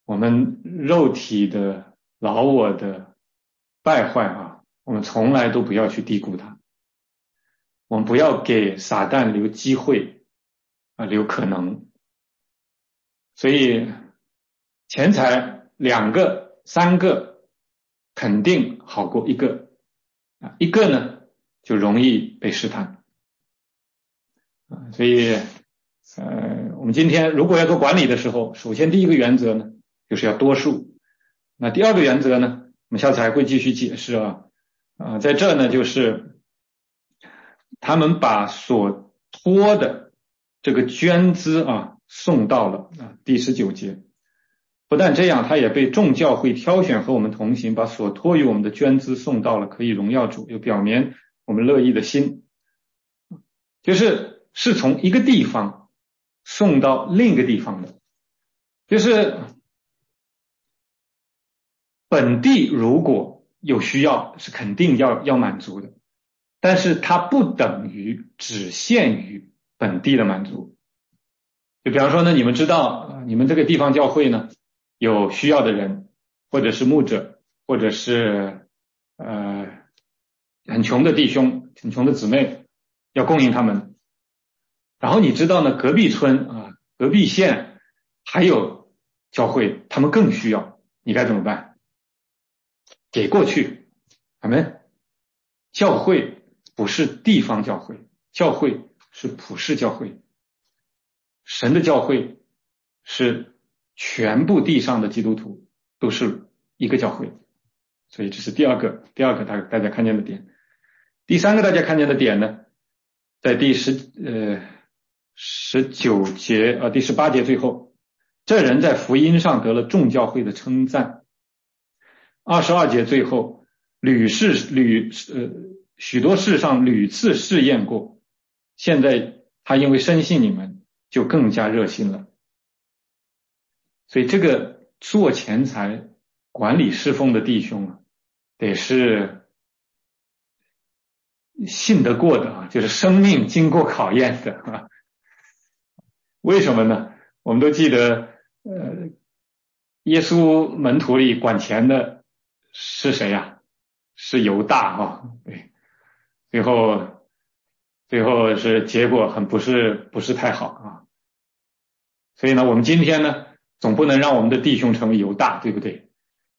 我们肉体的老我的败坏啊，我们从来都不要去低估它，我们不要给撒旦留机会啊，留可能。所以钱财2个3个肯定好过1个啊，1个呢就容易被试探啊。所以我们今天如果要做管理的时候，首先第一个原则呢就是要多数。那第二个原则呢，我们下次还会继续解释啊。在这呢就是他们把所托的这个捐资啊送到了第19节。不但这样，他也被众教会挑选和我们同行，把所托于我们的捐资送到了，可以荣耀主，又表明我们乐意的心，是从一个地方送到另一个地方的。就是本地如果有需要是肯定要满足的，但是它不等于只限于本地的满足。就比方说呢，你们知道你们这个地方教会呢有需要的人，或者是牧者，或者是很穷的弟兄，很穷的姊妹，要供应他们。然后你知道呢，隔壁村啊，隔壁县还有教会，他们更需要，你该怎么办？给过去。阿们。教会不是地方教会，教会是普世教会，神的教会是全部地上的基督徒都是一个教会。所以这是第二个大家看见的点。第三个大家看见的点呢，在第19节第18节最后，这人在福音上得了众教会的称赞。22节最后，许多事上屡次试验过，现在他因为深信你们，就更加热心了。所以这个做钱财管理侍奉的弟兄啊，得是信得过的就是生命经过考验的啊。为什么呢？我们都记得耶稣门徒里管钱的是谁呀？是犹大对，最后是结果不是太好啊。所以呢，我们今天呢总不能让我们的弟兄成为犹大，对不对？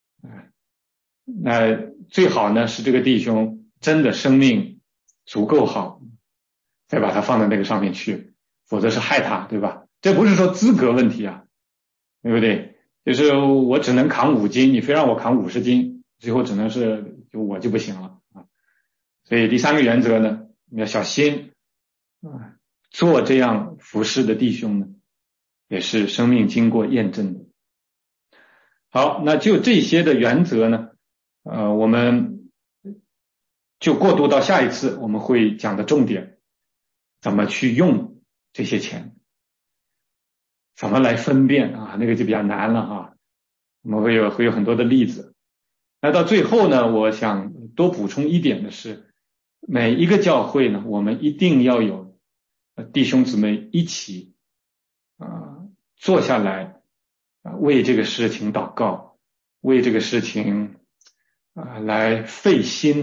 那最好呢是这个弟兄真的生命足够好，再把他放到那个上面去，否则是害他，对吧？这不是说资格问题啊，对不对？就是我只能扛5斤，你非让我扛50斤，最后只能是我就不行了啊。所以第三个原则呢，你要小心啊，做这样服侍的弟兄呢，也是生命经过验证的。好，那就这些的原则呢，我们就过渡到下一次我们会讲的重点，怎么去用这些钱，怎么来分辨啊，那个就比较难了啊。我们会有很多的例子。那到最后呢，我想多补充一点的是，每一个教会呢，我们一定要有弟兄姊妹一起坐下来为这个事情祷告，为这个事情来费心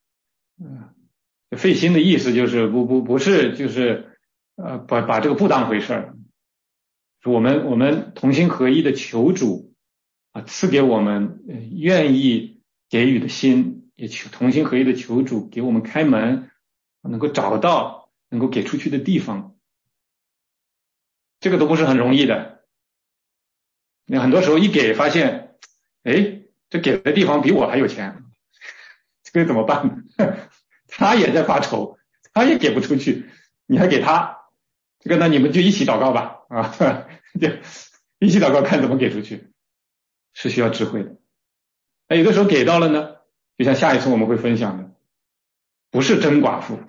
费心的意思就是不是就是把这个不当回事儿。我们同心合一的求主赐给我们愿意给予的心，也同心合一的求主给我们开门，能够找到能够给出去的地方。这个都不是很容易的。你很多时候一给发现，这给的地方比我还有钱，这个怎么办呢？他也在发愁，他也给不出去，你还给他，这个呢你们就一起祷告吧就一起祷告看怎么给出去，是需要智慧的。那有的时候给到了呢，就像下一次我们会分享的，不是真寡妇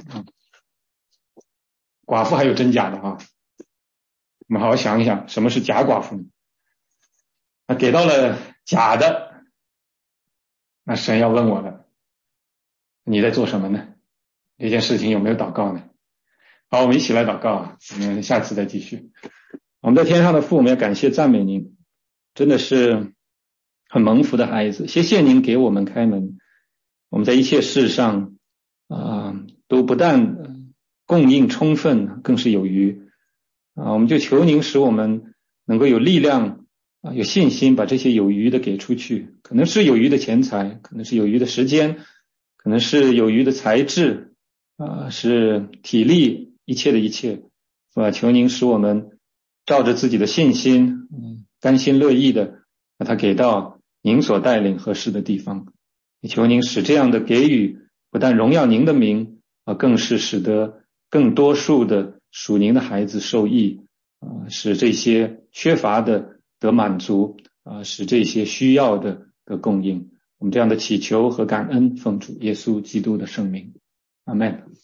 寡妇还有真假的我们好好想一想，什么是假寡妇呢？那给到了假的，那神要问我了，你在做什么呢？这件事情有没有祷告呢？好，我们一起来祷告我们下次再继续。我们在天上的父，我们要感谢赞美您， 真的是很蒙福的孩子。谢谢您给我们开门，我们在一切事上都不但供应充分，更是有余我们就求您使我们能够有力量有信心把这些有余的给出去，可能是有余的钱财，可能是有余的时间，可能是有余的才智是体力，一切的一切求您使我们照着自己的信心甘心乐意的把它给到您所带领合适的地方。也求您使这样的给予不但荣耀您的名更是使得更多数的属您的孩子受益使这些缺乏的得满足使这些需要的得供应。我们这样的祈求和感恩奉主耶稣基督的圣名，阿们。